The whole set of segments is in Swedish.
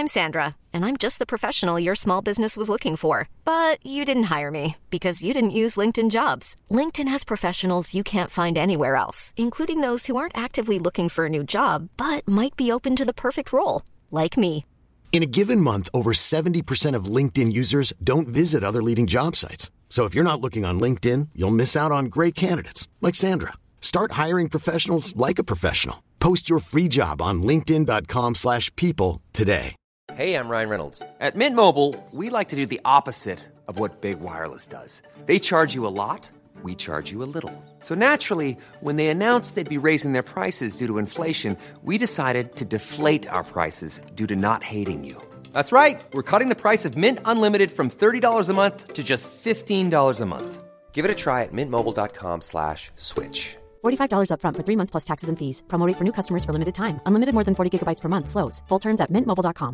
I'm Sandra, and I'm just the professional your small business was looking for. But you didn't hire me because you didn't use LinkedIn Jobs. LinkedIn has professionals you can't find anywhere else, including those who aren't actively looking for a new job, but might be open to the perfect role, like me. In a given month, over 70% of LinkedIn users don't visit other leading job sites. So if you're not looking on LinkedIn, you'll miss out on great candidates like Sandra. Start hiring professionals like a professional. Post your free job on linkedin.com/people today. Hey, I'm Ryan Reynolds. At Mint Mobile, we like to do the opposite of what Big Wireless does. They charge you a lot, we charge you a little. So naturally, when they announced they'd be raising their prices due to inflation, we decided to deflate our prices due to not hating you. That's right. We're cutting the price of Mint Unlimited from $30 a month to just $15 a month. Give it a try at mintmobile.com/switch. $45 up front for 3 months plus taxes and fees. Promo rate for new customers for limited time. Unlimited more than 40 gigabytes per month. Slows full terms at mintmobile.com.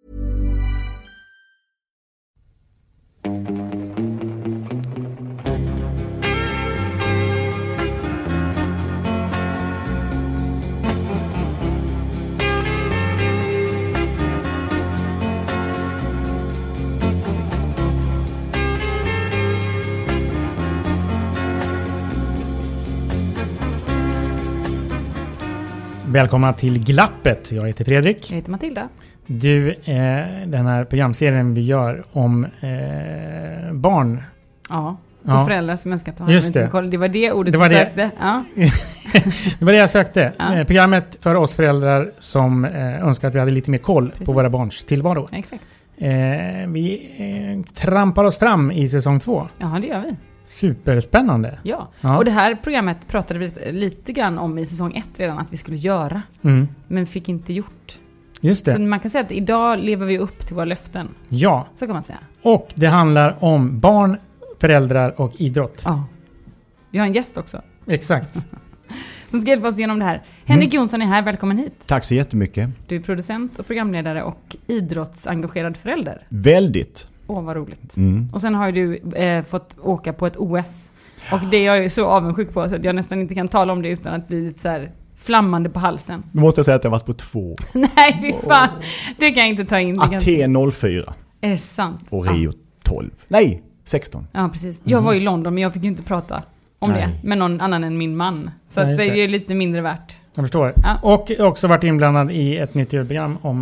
Välkomna till Glappet. Jag heter Fredrik. Jag heter Matilda. Du, den här programserien vi gör om barn. Ja, och föräldrar som önskar ta hand om Just det. Det var det ordet du sökte. Ja. Det var det jag sökte. Ja. Programmet för oss föräldrar som önskar att vi hade lite mer koll på våra barns tillvaro. Exakt. Vi trampar oss fram i säsong 2. Ja, det gör vi. Superspännande. Ja, och det här programmet pratade vi lite grann om i säsong 1 redan att vi skulle göra. Men fick inte gjort. Just det. Så man kan säga att idag lever vi upp till våra löften. Ja. Så kan man säga. Och det handlar om barn, föräldrar och idrott. Ja. Vi har en gäst också. Exakt. Som ska hjälpa oss igenom det här. Henrik Jonsson är här, välkommen hit. Tack så jättemycket. Du är producent och programledare och idrottsengagerad förälder. Väldigt. Åh, vad roligt. Och sen har du fått åka på ett OS. Och det är jag ju så avundsjuk på så att jag nästan inte kan tala om det utan att bli lite så här flammande på halsen. Nu måste jag säga att jag har varit på 2. Nej, fy fan. Det kan jag inte ta in. Aten 04. Är det sant? Och Rio 12. Nej, 16. Ja, precis. Jag var i London men jag fick ju inte prata om det med någon annan än min man. Så att det är lite mindre värt. Jag förstår. Ja. Och också varit inblandad i ett nytt program om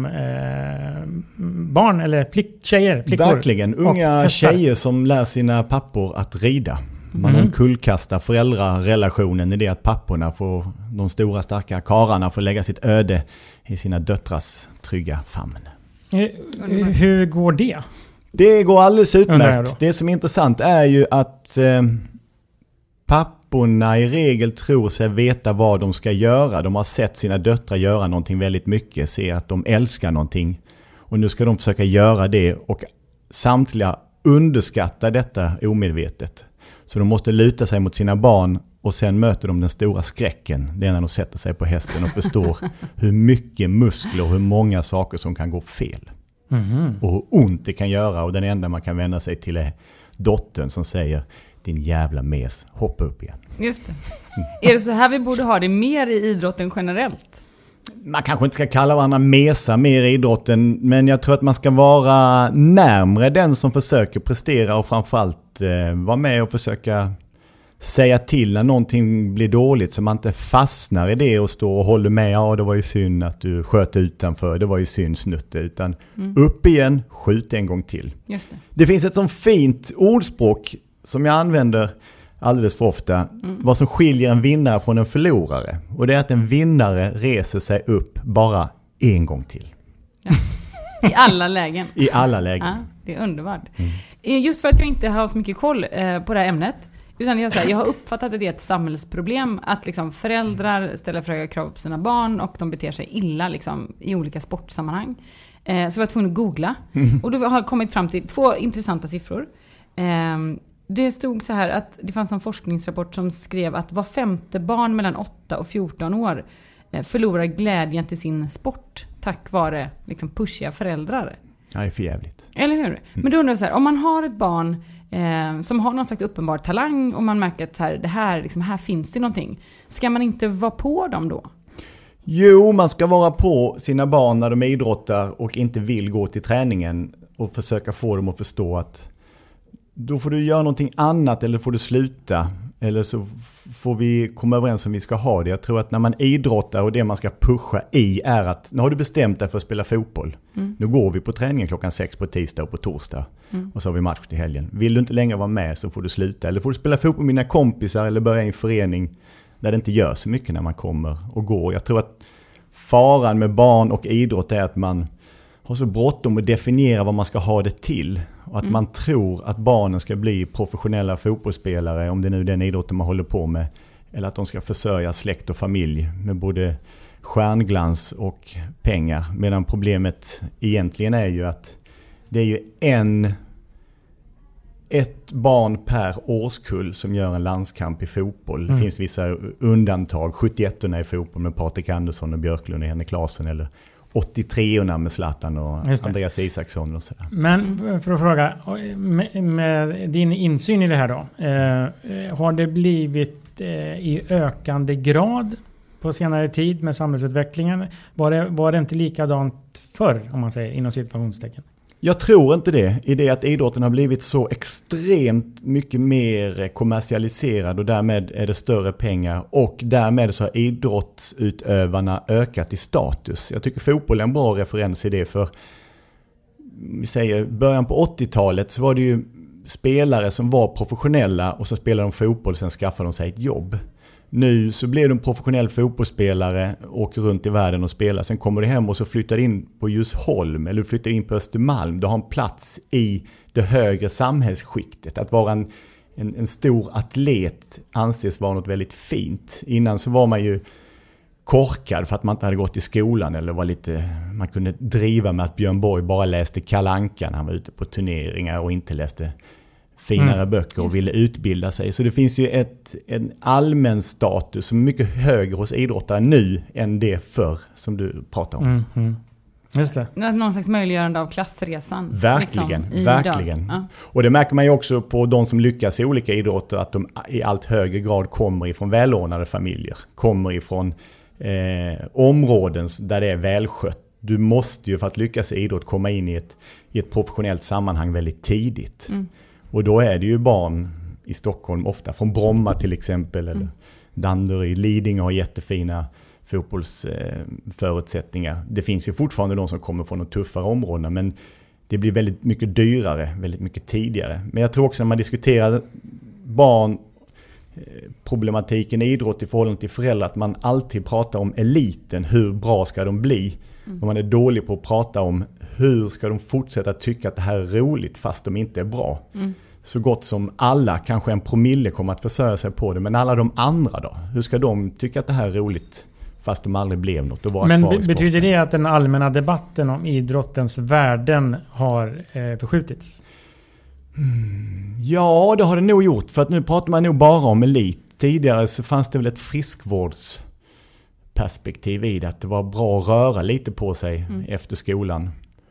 barn eller flickor. Verkligen. Unga tjejer som lär sina pappor att rida. Man omkullkastar föräldrarrelationen i det att papporna får, de stora starka kararna får lägga sitt öde i sina döttrars trygga famn. Hur går det? Det går alldeles utmärkt. Det som är intressant är ju att papporna i regel tror sig veta vad de ska göra. De har sett sina döttrar göra någonting väldigt mycket, ser att de älskar någonting. Och nu ska de försöka göra det och samtliga underskattar detta omedvetet. Så de måste luta sig mot sina barn och sen möter de den stora skräcken. Det är när de sätter sig på hästen och förstår hur mycket muskler och hur många saker som kan gå fel. Och hur ont det kan göra och den enda man kan vända sig till är dottern som säger din jävla mes, hoppa upp igen. Just det. Är det så här vi borde ha det mer i idrotten generellt? Man kanske inte ska kalla varandra mesa mer i idrotten, men jag tror att man ska vara närmare den som försöker prestera och framförallt vara med och försöka säga till när någonting blir dåligt så man inte fastnar i det och står och håller med. Ja, det var ju synd att du sköt utanför, det var ju synd snutte, utan upp igen, skjut en gång till. Just det. Det finns ett sånt fint ordspråk som jag använder alldeles för ofta. Vad som skiljer en vinnare från en förlorare. Och det är att en vinnare reser sig upp bara en gång till. Ja. I alla lägen. I alla lägen. Ja, det är underbart. Just för att jag inte har så mycket koll på det här ämnet. Utan jag har uppfattat att det är ett samhällsproblem. Att liksom föräldrar ställer för höga krav på sina barn. Och de beter sig illa liksom, i olika sportsammanhang. Så jag var tvungen att googla. Och då har jag kommit fram till 2 intressanta siffror. Det stod så här att det fanns en forskningsrapport som skrev att var 5:e barn mellan 8 och 14 år förlorar glädjen till sin sport tack vare liksom pushiga föräldrar. Ja, det är för jävligt. Eller hur? Men då undrar jag så här, om man har ett barn som har någon slags uppenbar talang och man märker att så här, det här, liksom, här finns det någonting. Ska man inte vara på dem då? Jo, man ska vara på sina barn när de idrottar och inte vill gå till träningen och försöka få dem att förstå att då får du göra någonting annat eller får du sluta. Eller så får vi komma överens om vi ska ha det. Jag tror att när man idrottar och det man ska pusha i är att nu har du bestämt dig för att spela fotboll. Nu går vi på träningen 6:00 på tisdag och på torsdag. Och så har vi match till helgen. Vill du inte längre vara med så får du sluta. Eller får du spela fotboll med mina kompisar eller börja i en förening där det inte gör så mycket när man kommer och går. Jag tror att faran med barn och idrott är att man har så bråttom att definiera vad man ska ha det till. Och att man tror att barnen ska bli professionella fotbollsspelare, om det är nu den idrotten man håller på med. Eller att de ska försörja släkt och familj med både stjärnglans och pengar. Medan problemet egentligen är ju att det är ju ett barn per årskull som gör en landskamp i fotboll. Det finns vissa undantag. 71orna i fotboll med Patrik Andersson och Björklund och Henrik Larsson. Eller 83orna med Zlatan och Andreas Isaksson och sådär. Men för att fråga, med din insyn i det här då. Har det blivit i ökande grad på senare tid med samhällsutvecklingen? Var det inte likadant förr, om man säger, inom situationstecken? Jag tror inte det, i det att idrotten har blivit så extremt mycket mer kommersialiserad och därmed är det större pengar och därmed så har idrottsutövarna ökat i status. Jag tycker fotboll är en bra referens i det, för vi säger början på 80-talet så var det ju spelare som var professionella och så spelade de fotboll och sen skaffade de sig ett jobb. Nu så blir de professionell fotbollsspelare, åker runt i världen och spelar. Sen kommer du hem och så flyttar in på Djursholm eller flyttar in på Östermalm. Du har en plats i det högre samhällsskiktet. Att vara en stor atlet anses vara något väldigt fint. Innan så var man ju korkad för att man inte hade gått i skolan eller var lite, man kunde driva med att Björn Borg bara läste Kalle Anka när han var ute på turneringar och inte läste finare böcker och ville utbilda sig. Så det finns ju en allmän status som är mycket högre hos idrottare nu än det förr som du pratar om. Just det. Någon slags möjliggörande av klassresan. Verkligen, liksom, verkligen. Ja. Och det märker man ju också på de som lyckas i olika idrotter, att de i allt högre grad kommer ifrån välordnade familjer. Kommer ifrån områden där det är välskött. Du måste ju för att lyckas i idrott komma in i ett professionellt sammanhang väldigt tidigt. Och då är det ju barn i Stockholm, ofta från Bromma till exempel, eller Danderyd, Lidingö har jättefina fotbollsförutsättningar. Det finns ju fortfarande de som kommer från de tuffare områdena, men det blir väldigt mycket dyrare, väldigt mycket tidigare. Men jag tror också när man diskuterar barnproblematiken i idrott i förhållande till föräldrar, att man alltid pratar om eliten, hur bra ska de bli? Och man är dålig på att prata om hur ska de fortsätta tycka att det här är roligt fast de inte är bra. Så gott som alla, kanske 1% kommer att försörja sig på det. Men alla de andra då? Hur ska de tycka att det här är roligt fast de aldrig blev något? Men betyder det att den allmänna debatten om idrottens värden har förskjutits? Ja, det har det nog gjort. För att nu pratar man nog bara om elit. Tidigare så fanns det väl ett friskvårdsperspektiv i det. Att det var bra att röra lite på sig efter skolan.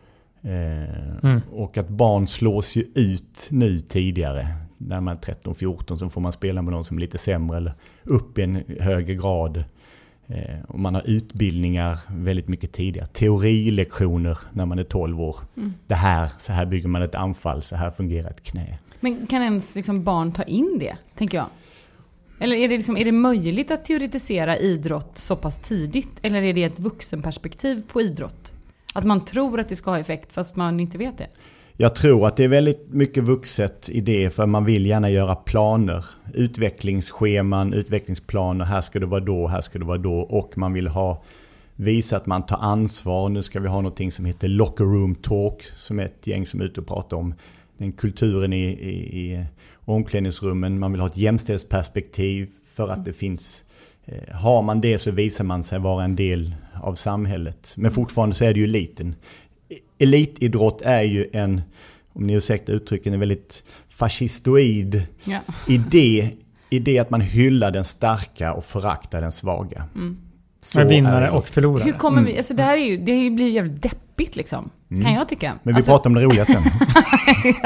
Och att barn slås ju ut nu tidigare. När man är 13-14 så får man spela med någon som är lite sämre eller upp i en högre grad. Och man har utbildningar väldigt mycket tidigare. Teorilektioner när man är 12 år. Så här bygger man ett anfall, så här fungerar ett knä. Men kan ens liksom barn ta in det, tänker jag? Eller är det möjligt att teoretisera idrott så pass tidigt? Eller är det ett vuxenperspektiv på idrott? Att man tror att det ska ha effekt fast man inte vet det? Jag tror att det är väldigt mycket vuxet i det, för man vill gärna göra planer. Utvecklingsscheman, utvecklingsplaner. Här ska det vara då, här ska det vara då. Och man vill visa att man tar ansvar. Nu ska vi ha någonting som heter locker room talk, som är ett gäng som är ute och pratar om den kulturen i omklädningsrummen. Man vill ha ett jämställdhetsperspektiv för att det finns. Har man det så visar man sig vara en del av samhället. Men fortfarande så är det ju eliten. Elitidrott är ju om ni ursäktar uttrycken, en väldigt fascistoid idé att man hyllar den starka och föraktar den svaga. Med vinnare och förlorare. Hur kommer vi, alltså det blir jävligt deppigt liksom, kan jag tycka. Men vi pratar om det roliga sen.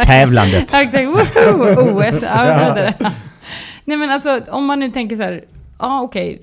Tävlandet. OS. Nej men alltså, om man nu tänker så här, okej.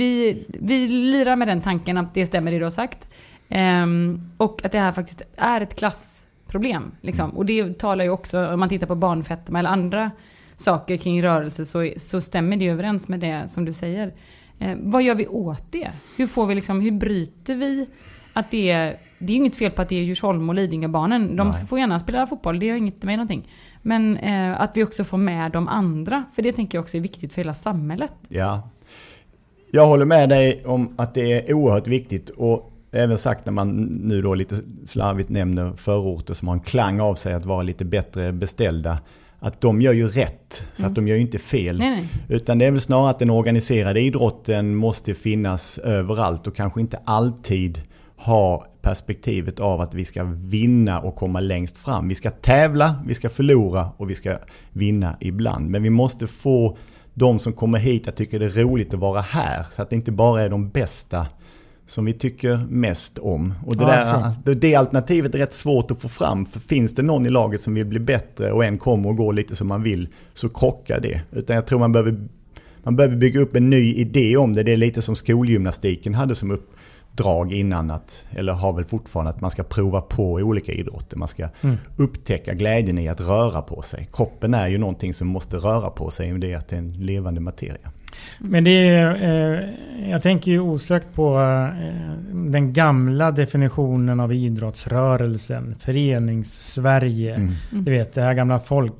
Vi lirar med den tanken att det stämmer det du har sagt. Och att det här faktiskt är ett klassproblem. Liksom. Och det talar ju också, om man tittar på barnfetma eller andra saker kring rörelse, så stämmer det överens med det som du säger. Vad gör vi åt det? Hur bryter vi att det är inget fel på att det är Djursholm och Lidingö-barnen. De får gärna spela fotboll, det har inget med någonting. Men att vi också får med de andra, för det tänker jag också är viktigt för hela samhället. Ja, jag håller med dig om att det är oerhört viktigt, och även sagt när man nu då lite slarvigt nämner förorter som har en klang av sig att vara lite bättre beställda, att de gör ju rätt, så att de gör ju inte fel. Nej. Utan det är väl snarare att den organiserade idrotten måste finnas överallt och kanske inte alltid ha perspektivet av att vi ska vinna och komma längst fram. Vi ska tävla, vi ska förlora och vi ska vinna ibland. Men vi måste få de som kommer hit att tycka det är roligt att vara här, så att det inte bara är de bästa som vi tycker mest om. Och det alternativet är rätt svårt att få fram, för finns det någon i laget som vill bli bättre och en kommer och går lite som man vill, så krockar det. Utan jag tror man behöver bygga upp en ny idé om det. Det är lite som skolgymnastiken hade som uppdrag innan, eller har väl fortfarande, att man ska prova på i olika idrotter. Man ska upptäcka glädjen i att röra på sig. Kroppen är ju någonting som måste röra på sig, och det är att det är en levande materia. Men det är, jag tänker ju osökt på den gamla definitionen av idrottsrörelsen, förenings-Sverige. Du vet, det här gamla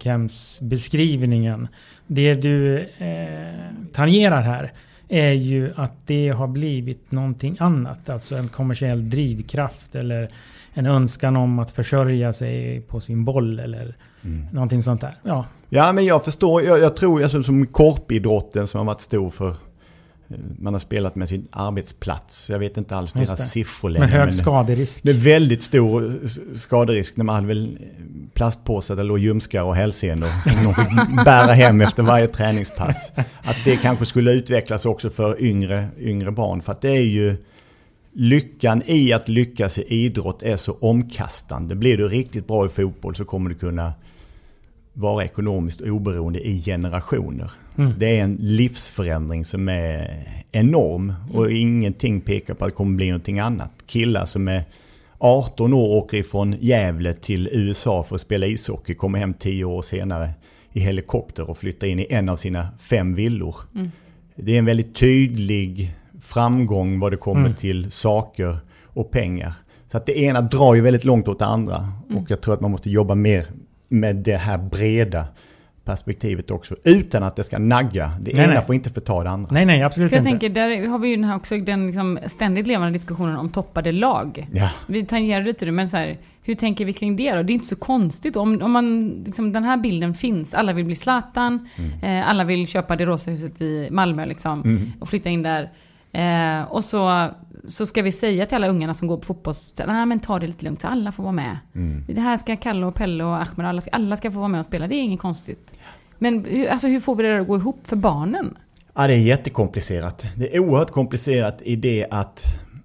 folkhemsbeskrivningen. Det du tangerar här är ju att det har blivit någonting annat. Alltså en kommersiell drivkraft eller en önskan om att försörja sig på sin boll eller någonting sånt där. Ja, men jag förstår. Jag tror alltså, som korpidrotten som har varit stor för, man har spelat med sin arbetsplats. Jag vet inte alls deras siffror längre. Med hög skaderisk. Det är väldigt stor skaderisk när man hade väl plastpåsar där låg ljumskar och hälsenor som de fick bära hem efter varje träningspass. Att det kanske skulle utvecklas också för yngre barn. För att det är ju lyckan i att lyckas i idrott är så omkastande. Blir du riktigt bra i fotboll så kommer du kunna vara ekonomiskt oberoende i generationer. Det är en livsförändring som är enorm, och ingenting pekar på att det kommer bli någonting annat. Killar som är 18 år åker ifrån Gävle till USA för att spela ishockey, kommer hem 10 år senare i helikopter och flyttar in i en av sina 5 villor. Det är en väldigt tydlig framgång vad det kommer till saker och pengar. Så att det ena drar ju väldigt långt åt det andra. Och jag tror att man måste jobba mer med det här breda perspektivet också, utan att det ska nagga. Det ena får inte förta det andra. Nej, absolut för jag inte. tänker, där har vi ju också den liksom ständigt levande diskussionen om toppade lag. Ja. Vi tangerar lite det, men så här, hur tänker vi kring det då? Det är inte så konstigt om man liksom, den här bilden finns. Alla vill bli Zlatan, alla vill köpa det rosa huset i Malmö liksom, och flytta in där. Och så ska vi säga till alla ungarna som går på fotboll, nej men ta det lite lugnt så alla får vara med. Det här ska Kalle och Pelle och Ahmed, alla ska få vara med och spela, det är inget konstigt. Men hur får vi det att gå ihop för barnen? Ja, det är jättekomplicerat. Det är oerhört komplicerat i det att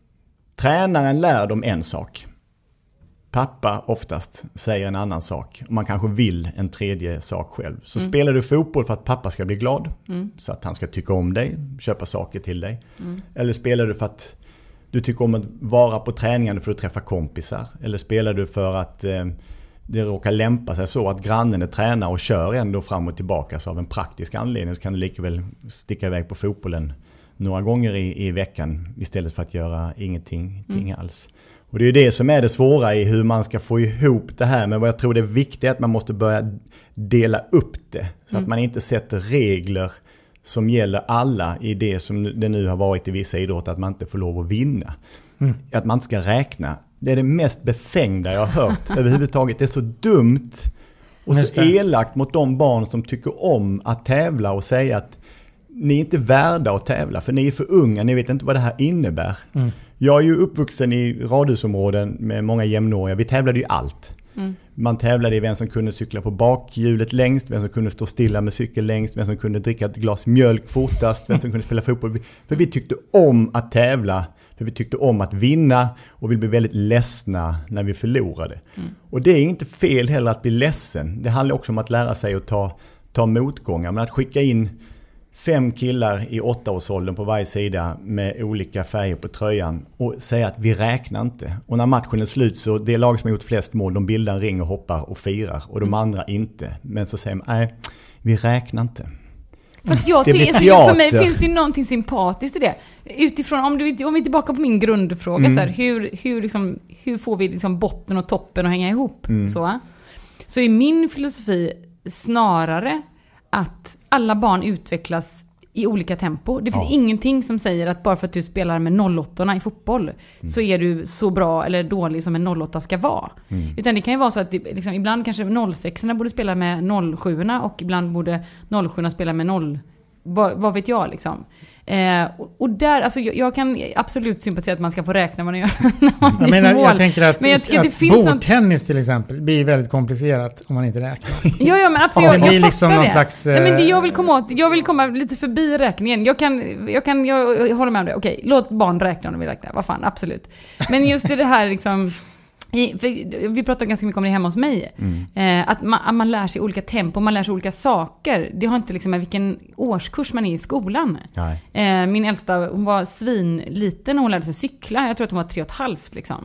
tränaren lär dem en sak. Pappa oftast säger en annan sak. Och man kanske vill en tredje sak själv. Så spelar du fotboll för att pappa ska bli glad. Så att han ska tycka om dig. Köpa saker till dig. Eller spelar du för att du tycker om att vara på träningen för att träffa kompisar. Eller spelar du för att det råkar lämpa sig så att grannen är tränare och kör ändå fram och tillbaka. Så av en praktisk anledning så kan du lika väl sticka iväg på fotbollen några gånger i veckan. Istället för att göra ingenting alls. Och det är ju det som är det svåra i hur man ska få ihop det här. Men vad jag tror det är viktigt är att man måste börja dela upp det. Så att man inte sätter regler som gäller alla i det som det nu har varit i vissa idrotter. Att man inte får lov att vinna. Att man inte ska räkna. Det är det mest befängda jag har hört överhuvudtaget. Det är så dumt och så elakt mot de barn som tycker om att tävla och säga att ni är inte värda att tävla för ni är för unga, ni vet inte vad det här innebär. Jag är ju uppvuxen i radhusområden med många jämnåriga. Vi tävlade ju allt. Man tävlade i vem som kunde cykla på bakhjulet längst, vem som kunde stå stilla med cykel längst, vem som kunde dricka ett glas mjölk fortast, vem som kunde spela fotboll. För vi tyckte om att tävla, för vi tyckte om att vinna och vi blev väldigt ledsna när vi förlorade. Och det är inte fel heller att bli ledsen. Det handlar också om att lära sig att ta motgångar, men att skicka in 5 killar i 8-årsåldern på varje sida med olika färger på tröjan och säga att vi räknar inte. Och när matchen är slut så det lag som har gjort flest mål, de bildar en ring och hoppar och firar och de andra inte. Men så säger man, nej, vi räknar inte. Fast jag tycker, för mig finns det ju någonting sympatiskt i det. Utifrån, om vi är tillbaka på min grundfråga, så här, hur får vi liksom botten och toppen att hänga ihop? Så är min filosofi snarare att alla barn utvecklas i olika tempo. Det finns ingenting som säger att bara för att du spelar med 08-orna i fotboll så är du så bra eller dålig som en 08 ska vara. Utan det kan ju vara så att liksom, ibland kanske 06-orna borde spela med 07-orna och ibland borde 07-orna spela med 0. Vad vet jag liksom. Och där, alltså jag kan absolut sympatisera att man ska få räkna vad man gör när man är i mål. Jag tänker att, men jag tycker att det finns bordtennis till exempel blir väldigt komplicerat om man inte räknar. Ja, men absolut. Jag blir liksom någon det. Slags... Nej, men det jag vill komma lite förbi räkningen. Jag håller med om det. Okej, låt barn räkna om de vill räkna. Vad fan, absolut. Men just det här liksom... vi pratar ganska mycket om det hemma hos mig. Att man lär sig olika tempo, man lär sig olika saker. Det har inte liksom med vilken årskurs man är i skolan. Min äldsta, hon var svinliten när hon lärde sig cykla. Jag tror att hon var 3,5 liksom.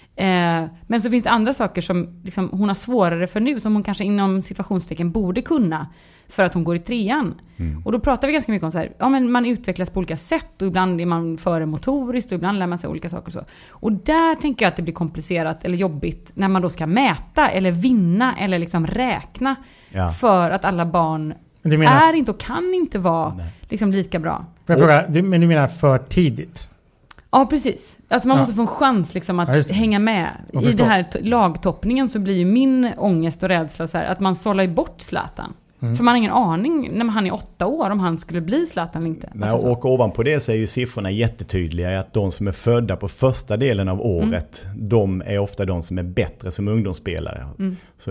Men så finns det andra saker som liksom, hon har svårare för nu, som hon kanske inom situationstecken borde kunna för att hon går i 3:an. Och då pratar vi ganska mycket om så här, ja, men man utvecklas på olika sätt och ibland är man före motoriskt och ibland lär man sig olika saker. Så. Och där tänker jag att det blir komplicerat eller jobbigt när man då ska mäta eller vinna eller liksom räkna för att alla barn är inte och kan inte vara liksom lika bra. Får jag fråga, men du menar för tidigt? Ja, precis. Alltså man måste få en chans liksom att hänga med. I det här lagtoppningen så blir ju min ångest och rädsla så här, att man sållar bort Zlatan. För man har ingen aning när han är 8 år om han skulle bli Zlatan eller inte. Alltså och ovanpå det så är ju siffrorna jättetydliga, att de som är födda på första delen av året, de är ofta de som är bättre som ungdomsspelare. Så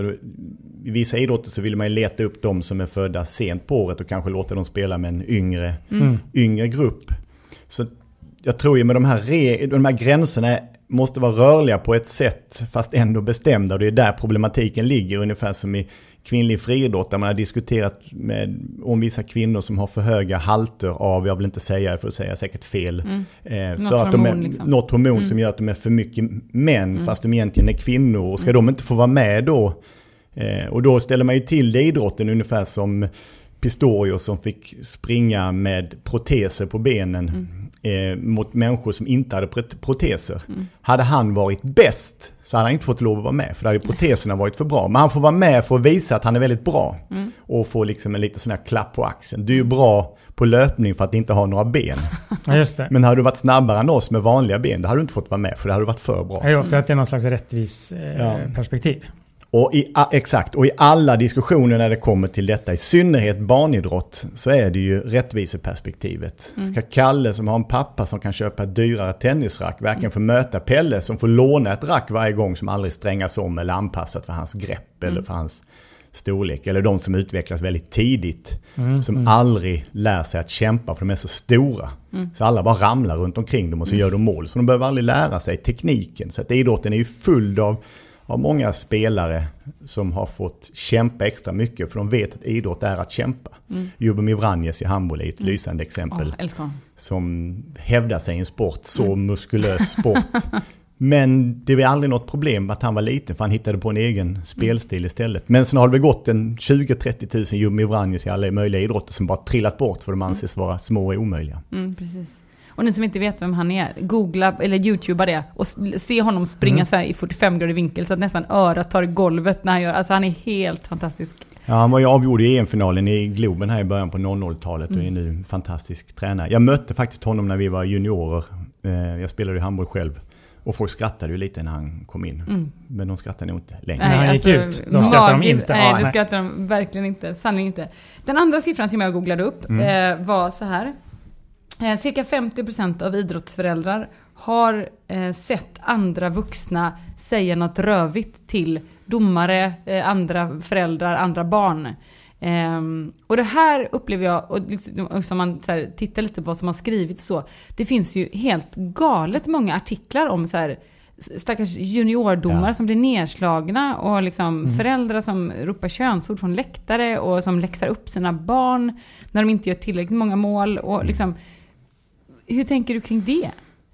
i vissa idrotter så vill man ju leta upp de som är födda sent på året och kanske låta dem spela med en yngre grupp. Så jag tror ju med de här gränserna måste vara rörliga på ett sätt fast ändå bestämda, och det är där problematiken ligger, ungefär som i kvinnlig friidrott där man har diskuterat om vissa kvinnor som har för höga halter av, jag vill inte säga, för att säga säkert fel, för att de är liksom något hormon som gör att de är för mycket män fast de egentligen är kvinnor, och ska de inte få vara med då? Och då ställer man ju till det idrotten ungefär som Pistorius som fick springa med proteser på benen mot människor som inte hade proteser. Hade han varit bäst så hade han inte fått lov att vara med, för då hade proteserna varit för bra. Men han får vara med för att visa att han är väldigt bra och få liksom en lite sån här klapp på axeln. Du är ju bra på löpning för att inte ha några ben. Ja, just det. Men hade du varit snabbare än oss med vanliga ben, då hade du inte fått vara med, för det hade du varit för bra. Ja, för att det är någon slags rättvis perspektiv. Och exakt, och i alla diskussioner när det kommer till detta, i synnerhet barnidrott, så är det ju rättviseperspektivet. Ska Kalle som har en pappa som kan köpa ett dyrare tennisrack verkligen få möta Pelle som får låna ett rack varje gång, som aldrig strängas om eller anpassat för hans grepp eller för hans storlek, eller de som utvecklas väldigt tidigt som aldrig lär sig att kämpa för de är så stora. Så alla bara ramlar runt omkring dem och så gör de mål, så de behöver aldrig lära sig tekniken. Så att idrotten är ju full av många spelare som har fått kämpa extra mycket, för de vet att idrott är att kämpa. Jubomir Vranjes i handboll är ett lysande exempel. Som hävdar sig i en sport, så muskulös sport. Men det var aldrig något problem att han var liten, för han hittade på en egen spelstil istället. Men sen har det väl gått en 20-30 000 Jubomir Vranjes i alla möjliga idrotter som bara trillat bort för de anses vara små och omöjliga. Precis. Och ni som inte vet vem han är, googla eller youtuba det och se honom springa så här i 45 grader vinkel så att nästan örat tar i golvet när han gör. Alltså han är helt fantastisk. Ja, han var ju avgjord i EM-finalen i Globen här i början på 00-talet och är nu en fantastisk tränare. Jag mötte faktiskt honom när vi var juniorer. Jag spelade i handboll själv. Och folk skrattade ju lite när han kom in. Men de skrattade nog inte längre. Nej, alltså, de skrattar de inte. Nej, det skrattar de verkligen inte. Sannolikt inte. Den andra siffran som jag googlade upp var så här. Cirka 50% av idrottsföräldrar har sett andra vuxna säga något rövigt till domare, andra föräldrar, andra barn. Och det här upplever jag, och liksom man så här, tittar lite på vad som har skrivits så, det finns ju helt galet många artiklar om så här, stackars juniordomar som blir nedslagna och liksom föräldrar som ropar könsord från läktare och som läxar upp sina barn när de inte gör tillräckligt många mål och liksom, hur tänker du kring det?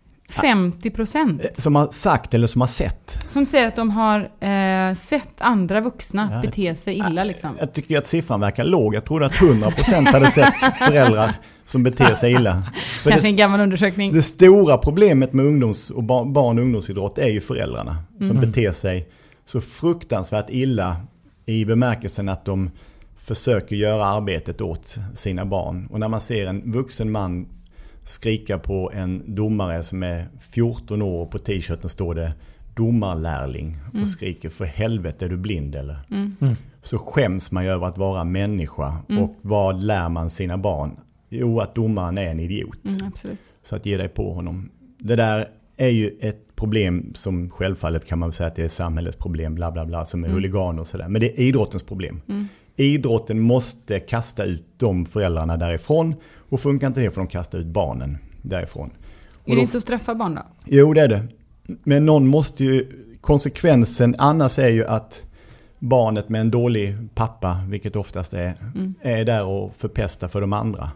50%. Som har sagt eller som har sett. Som säger att de har sett andra vuxna bete sig illa liksom. Jag tycker att siffran verkar låg. Jag trodde att 100% hade sett föräldrar som beter sig illa. Kanske en gammal undersökning. Det stora problemet med barn- och ungdomsidrott är ju föräldrarna som beter sig så fruktansvärt illa i bemärkelsen att de försöker göra arbetet åt sina barn. Och när man ser en vuxen man skrika på en domare som är 14 år och på t-shirten står det domarlärling och skriker för helvete är du blind eller? Så skäms man ju över att vara människa och vad lär man sina barn? Jo, att domaren är en idiot. Absolut. Så att ge dig på honom. Det där är ju ett problem som självfallet kan man säga att det är samhällets problem bla bla bla som är huliganer och sådär. Men det är idrottens problem. Idrotten måste kasta ut de föräldrarna därifrån och funkar inte det för de kastar ut barnen därifrån. Är det inte att straffa barn då? Jo, det är det. Men någon måste ju, konsekvensen annars är ju att barnet med en dålig pappa, vilket oftast är där och förpesta för de andra.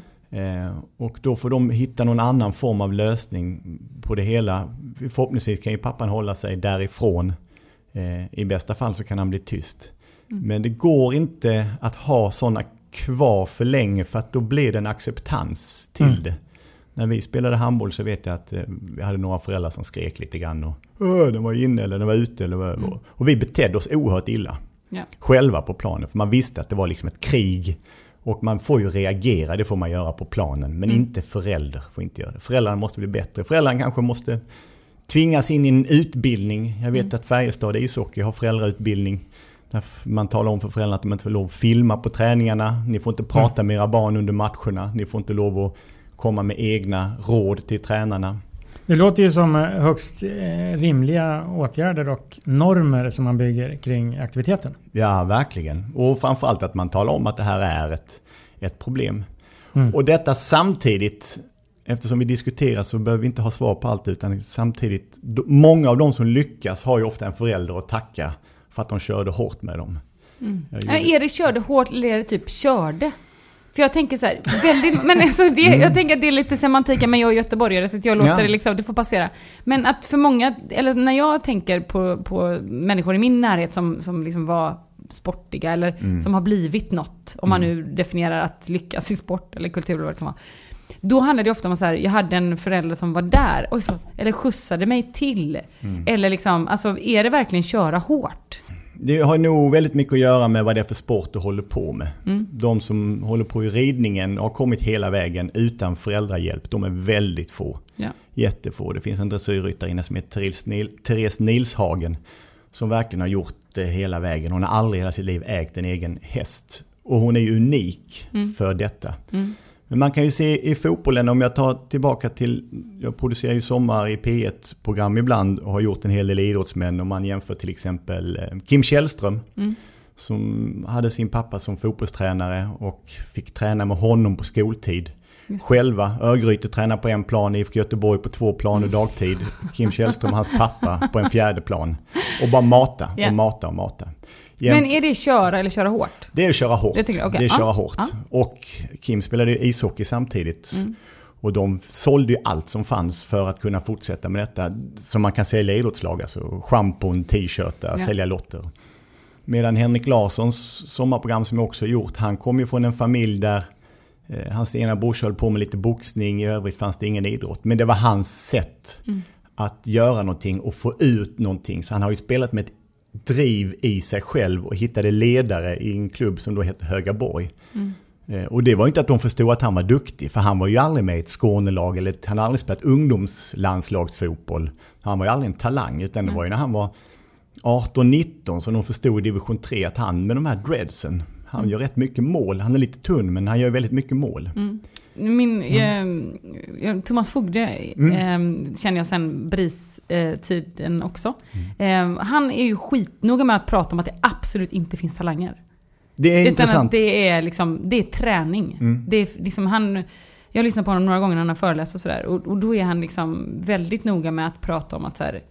Och då får de hitta någon annan form av lösning på det hela. Förhoppningsvis kan ju pappan hålla sig därifrån. I bästa fall så kan han bli tyst. Men det går inte att ha sådana kvar för länge för att då blir det en acceptans till det. När vi spelade handboll så vet jag att vi hade några föräldrar som skrek lite grann och den var inne eller den var ute eller och vi betedde oss oerhört illa själva på planen för man visste att det var liksom ett krig och man får ju reagera, det får man göra på planen men inte förälder får inte göra det. Föräldrarna måste bli bättre. Föräldrarna kanske måste tvingas in i en utbildning. Jag vet att Färjestad ishockey har föräldrautbildning. Där man talar om för föräldrarna att de inte får lov att filma på träningarna. Ni får inte prata med era barn under matcherna. Ni får inte lov att komma med egna råd till tränarna. Det låter ju som högst rimliga åtgärder och normer som man bygger kring aktiviteten. Ja, verkligen. Och framförallt att man talar om att det här är ett problem. Och detta samtidigt, eftersom vi diskuterar så behöver vi inte ha svar på allt utan samtidigt, många av de som lyckas har ju ofta en förälder att tacka för att de körde hårt med dem. Är det körde hårt eller är det typ körde? För jag tänker så här, väldigt, men alltså jag tänker att det är lite semantika, men jag är göteborgare så att jag låter det liksom, det får passera. Men att för många, eller när jag tänker på människor i min närhet som liksom var sportiga eller som har blivit något, om man nu definierar att lyckas i sport eller kultur eller vad det kan vara. Då handlar det ofta om så här, jag hade en förälder som var där, eller skjutsade mig till. Eller liksom, alltså är det verkligen köra hårt? Det har nog väldigt mycket att göra med vad det är för sport du håller på med. De som håller på i ridningen har kommit hela vägen utan föräldrahjälp. De är väldigt få. Ja. Jättefå. Det finns en dressyrryttarinna som heter Therese Nilshagen som verkligen har gjort det hela vägen. Hon har aldrig i hela sitt liv ägt en egen häst. Och hon är ju unik för detta. Men man kan ju se i fotbollen, om jag tar tillbaka till, jag producerar ju sommar i P1-program ibland och har gjort en hel del idrottsmän. Om man jämför till exempel Kim Källström som hade sin pappa som fotbollstränare och fick träna med honom på skoltid. Själva, Örgryte tränar på en plan, IFK Göteborg på 2 planer dagtid. Kim Källström och hans pappa på en 4:e plan. Och bara mata och mata och mata. Men är det köra eller köra hårt? Det är att köra hårt. Det är att köra hårt. Och Kim spelade ju ishockey samtidigt. Och de sålde ju allt som fanns för att kunna fortsätta med detta. Som man kan sälja i idrottslag. Alltså schampon, t-shirtar, sälja lotter. Medan Henrik Larssons sommarprogram som jag också har gjort. Han kom ju från en familj där hans ena bror höll på med lite boxning. I övrigt fanns det ingen idrott. Men det var hans sätt att göra någonting och få ut någonting. Så han har ju spelat med ett driv i sig själv och hittade ledare i en klubb som då hette Högaborg. Och det var inte att de förstod att han var duktig, för han var ju aldrig med i ett Skånelag eller han hade aldrig spelat ungdomslandslagsfotboll. Han var ju aldrig en talang, utan det var ju när han var 18-19 som de förstod i division 3 att han med de här dreadsen, han gör rätt mycket mål. Han är lite tunn men han gör väldigt mycket mål. Thomas Fogde känner jag sen BRIS-tiden också. Han är ju skitnoga med att prata om att det absolut inte finns talanger. Det är intressant. Att det är liksom, det är träning. Det är liksom jag har lyssnat på honom några gånger när han har föreläst och sådär. Och då är han liksom väldigt noga med att prata om att så här,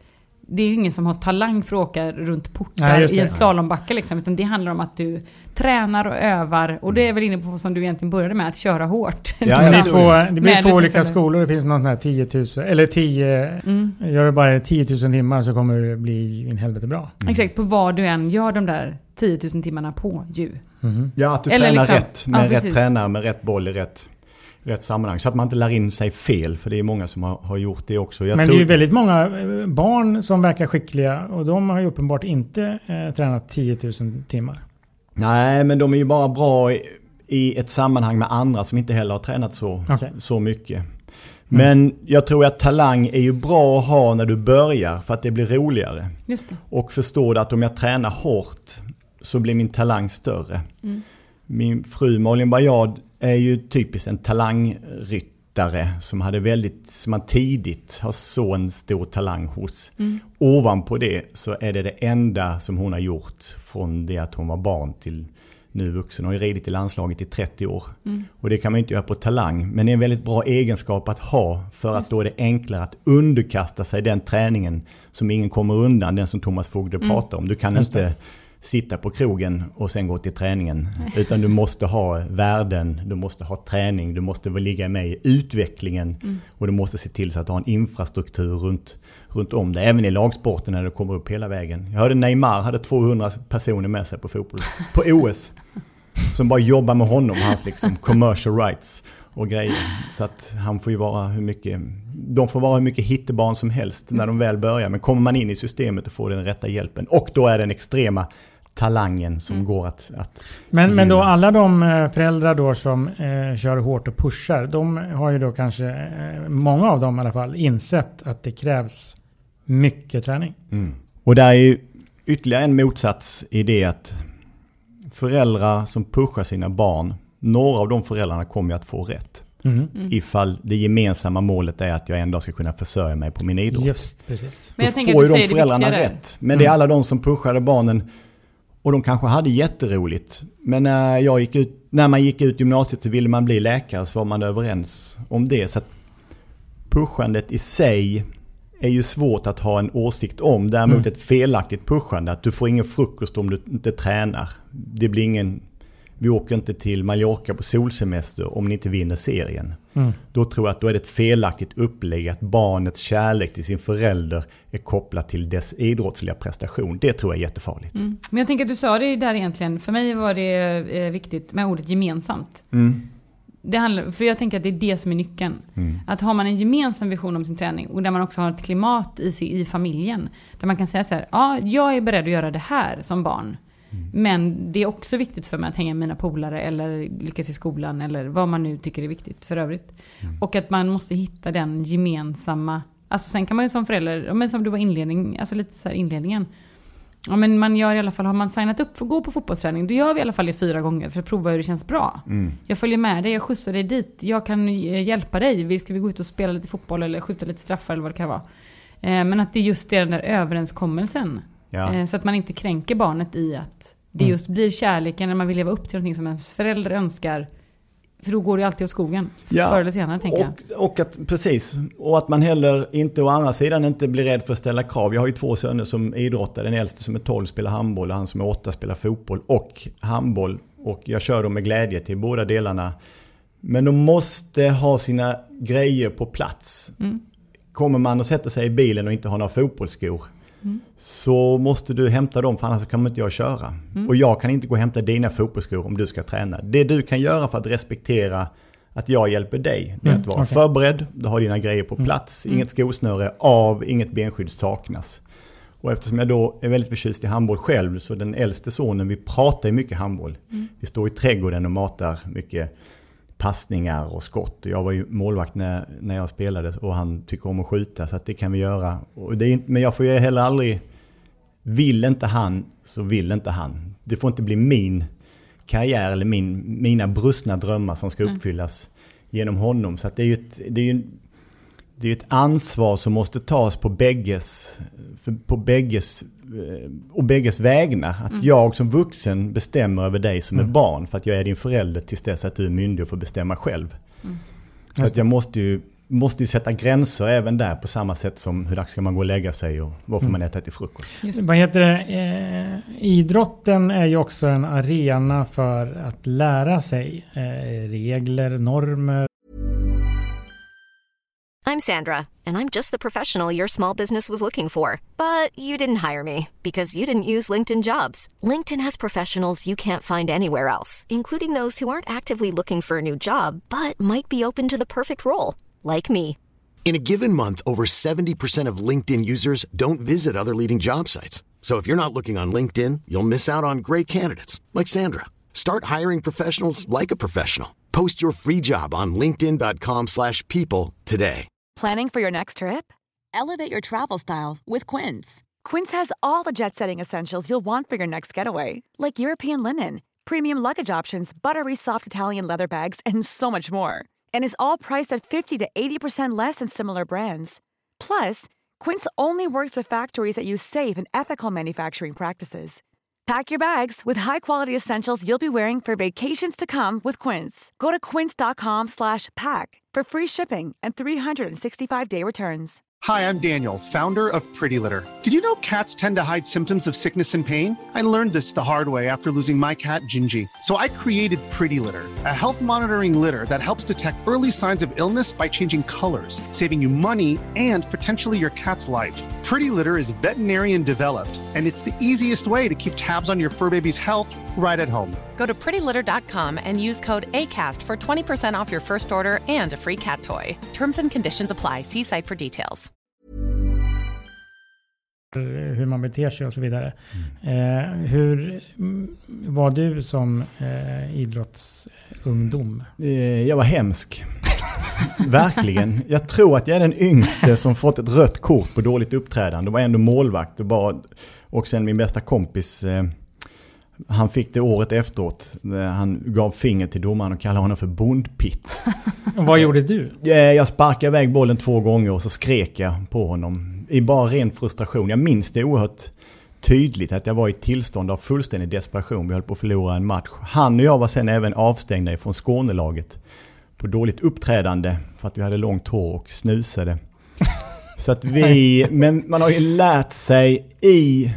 det är ingen som har talang för att åka runt portar i en slalombacke liksom, utan det handlar om att du tränar och övar, och det är väl inne på som du egentligen började med, att köra hårt. Det blir två olika skolor, det finns någon här 10 000 eller 10 gör det bara 10 000 timmar så kommer det bli en helvete bra. Exakt, på vad du än gör de där 10 000 timmarna på ju. Ja, att du tränar liksom, rätt med rätt tränare, med rätt boll i rätt sammanhang. Så att man inte lär in sig fel, för det är många som har gjort det också. Men det är ju väldigt många barn som verkar skickliga, och de har ju uppenbart inte tränat 10 000 timmar. Nej, men de är ju bara bra i ett sammanhang med andra som inte heller har tränat så mycket. Men jag tror att talang är ju bra att ha när du börjar, för att det blir roligare. Just det. Och förstår att om jag tränar hårt så blir min talang större. Min fru Malin Bajard är ju typiskt en talangryttare som man tidigt har så en stor talang hos. Ovanpå det så är det enda som hon har gjort från det att hon var barn till nu vuxen. Hon har ridit i landslaget i 30 år. Och det kan man inte göra på talang. Men det är en väldigt bra egenskap att ha, för att då är det enklare att underkasta sig den träningen som ingen kommer undan, den som Thomas Fogde pratar om. Du kan inte sitta på krogen och sen gå till träningen. Utan du måste ha värden, du måste ha träning, du måste väl ligga med i utvecklingen och du måste se till så att du har en infrastruktur runt om det. Även i lagsporten när du kommer upp hela vägen. Jag hörde Neymar hade 200 personer med sig på fotboll på OS som bara jobbar med honom, hans liksom commercial rights och grejer. Så att han får ju vara de får vara hur mycket hittebarn som helst när de väl börjar. Men kommer man in i systemet och får den rätta hjälpen, och då är den extrema talangen som går att men då alla de föräldrar då som kör hårt och pushar, de har ju då kanske, många av dem i alla fall, insett att det krävs mycket träning. Och där är ju ytterligare en motsats i det, att föräldrar som pushar sina barn, några av de föräldrarna kommer att få rätt. Ifall det gemensamma målet är att jag en dag ska kunna försörja mig på min idrott. Just precis. Men jag tänker får ju de föräldrarna rätt. Men det är alla de som pushade barnen, och de kanske hade jätteroligt. Men när man gick ut gymnasiet så ville man bli läkare, så var man överens om det. Så att pushandet i sig är ju svårt att ha en åsikt om. Däremot ett felaktigt pushande, att du får ingen frukost om du inte tränar. Det blir vi åker inte till Mallorca på solsemester om ni inte vinner serien. Då tror jag att då är det ett felaktigt upplägg, att barnets kärlek till sin förälder är kopplat till dess idrottsliga prestation. Det tror jag är jättefarligt. Men jag tänker att du sa det där egentligen. För mig var det viktigt med ordet gemensamt. För jag tänker att det är det som är nyckeln. Att har man en gemensam vision om sin träning, och där man också har ett klimat i familjen, där man kan säga så här: ja, jag är beredd att göra det här som barn. Men det är också viktigt för mig att hänga med mina polare eller lyckas i skolan eller vad man nu tycker är viktigt för övrigt. Och att man måste hitta den gemensamma, alltså sen kan man ju som förälder, men som du var lite så här inledningen. Ja, men man gör i alla fall, har man signat upp för att gå på fotbollsträning, då gör vi i alla fall det 4 gånger för att prova hur det känns bra. Jag följer med dig, jag skjutsar dig dit, jag kan hjälpa dig, ska vi gå ut och spela lite fotboll eller skjuta lite straffar eller vad det kan vara. Men att det just är den där överenskommelsen. Ja. Så att man inte kränker barnet i att det just blir kärleken när man vill leva upp till någonting som ens förälder önskar. För då går det alltid åt skogen. Förr eller senare, tänker jag. Och att man heller inte å andra sidan inte blir rädd för att ställa krav. Jag har ju 2 söner som idrottar. Den äldste som är 12 spelar handboll och han som är 8 spelar fotboll och handboll. Och jag kör dem med glädje till båda delarna. Men de måste ha sina grejer på plats. Kommer man och sätter sig i bilen och inte har några fotbollsskor, så måste du hämta dem, för annars kan man inte jag köra. Och jag kan inte gå och hämta dina fotbollsskor om du ska träna. Det du kan göra för att respektera att jag hjälper dig, det är att vara förberedd, du har dina grejer på plats, inget skosnöre inget benskydd saknas. Och eftersom jag då är väldigt förtjust i handboll själv, så den äldste sonen, vi pratar ju mycket handboll. Vi står i trädgården och matar mycket passningar och skott. Jag var ju målvakt när jag spelade, och han tycker om att skjuta, så att det kan vi göra. Och det är inte, men jag får ju heller aldrig, vill inte han så vill inte han. Det får inte bli min karriär eller mina brustna drömmar som ska uppfyllas genom honom. Så att det är ju ett ansvar som måste tas på bägges vägnar. Att jag som vuxen bestämmer över dig som är barn, för att jag är din förälder tills dess att du är myndig och får bestämma själv. Så att jag måste ju måste ju sätta gränser även där på samma sätt som hur dags ska man gå och lägga sig och vad får man äta till frukost. Vad heter det? Idrotten är ju också en arena för att lära sig regler, normer. I'm Sandra, and I'm just the professional your small business was looking for. But you didn't hire me because you didn't use LinkedIn Jobs. LinkedIn has professionals you can't find anywhere else, including those who aren't actively looking for a new job, but might be open to the perfect role, like me. In a given month, over 70% of LinkedIn users don't visit other leading job sites. So if you're not looking on LinkedIn, you'll miss out on great candidates like Sandra. Start hiring professionals like a professional. Post your free job on linkedin.com/people today. Planning for your next trip? Elevate your travel style with Quince. Quince has all the jet-setting essentials you'll want for your next getaway, like European linen, premium luggage options, buttery soft Italian leather bags, and so much more. And is all priced at 50 to 80% less than similar brands. Plus, Quince only works with factories that use safe and ethical manufacturing practices. Pack your bags with high-quality essentials you'll be wearing for vacations to come with Quince. Go to quince.com/pack for free shipping and 365-day returns. Hi, I'm Daniel, founder of Pretty Litter. Did you know cats tend to hide symptoms of sickness and pain? I learned this the hard way after losing my cat, Gingy. So I created Pretty Litter, a health monitoring litter that helps detect early signs of illness by changing colors, saving you money and potentially your cat's life. Pretty Litter is veterinarian developed, and it's the easiest way to keep tabs on your fur baby's health right at home. Go to prettylitter.com and use code ACAST for 20% off your first order and a free cat toy. Terms and conditions apply. See site for details. Hur man beter sig och så vidare. Hur var du som idrottsungdom? Jag var hemsk. Verkligen. Jag tror att jag är den yngste som fått ett rött kort på dåligt uppträdande. Det var ändå målvakt och sen min bästa kompis, han fick det året efteråt. Han gav finger till domaren och kallade honom för bondpitt. Vad gjorde du? Jag sparkade iväg bollen 2 gånger och så skrek jag på honom. I bara ren frustration. Jag minns det oerhört tydligt att jag var i tillstånd av fullständig desperation. Vi höll på att förlora en match. Han och jag var sen även avstängda ifrån Skånelaget på dåligt uppträdande för att vi hade långt hår och snusade. Så att men man har ju lärt sig i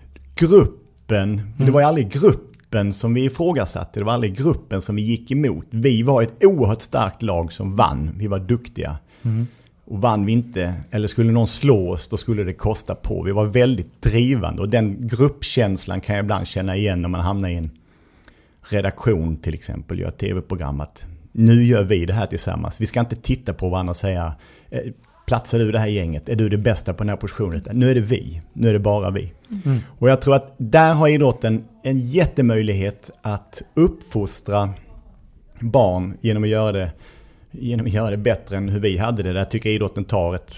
gruppen. Det var ju aldrig gruppen som vi ifrågasatte. Det var aldrig gruppen som vi gick emot. Vi var ett oerhört starkt lag som vann. Vi var duktiga. Och vann vi inte, eller skulle någon slå oss, då skulle det kosta på. Vi var väldigt drivande och den gruppkänslan kan jag ibland känna igen när man hamnar i en redaktion till exempel, gör ett tv-program att nu gör vi det här tillsammans. Vi ska inte titta på varandra och säga platsar du det här gänget? Är du det bästa på den här positionen? Nu är det vi. Nu är det bara vi. Och jag tror att där har idrotten en jättemöjlighet att uppfostra barn genom att göra det bättre än hur vi hade det. Där tycker jag idrotten tar ett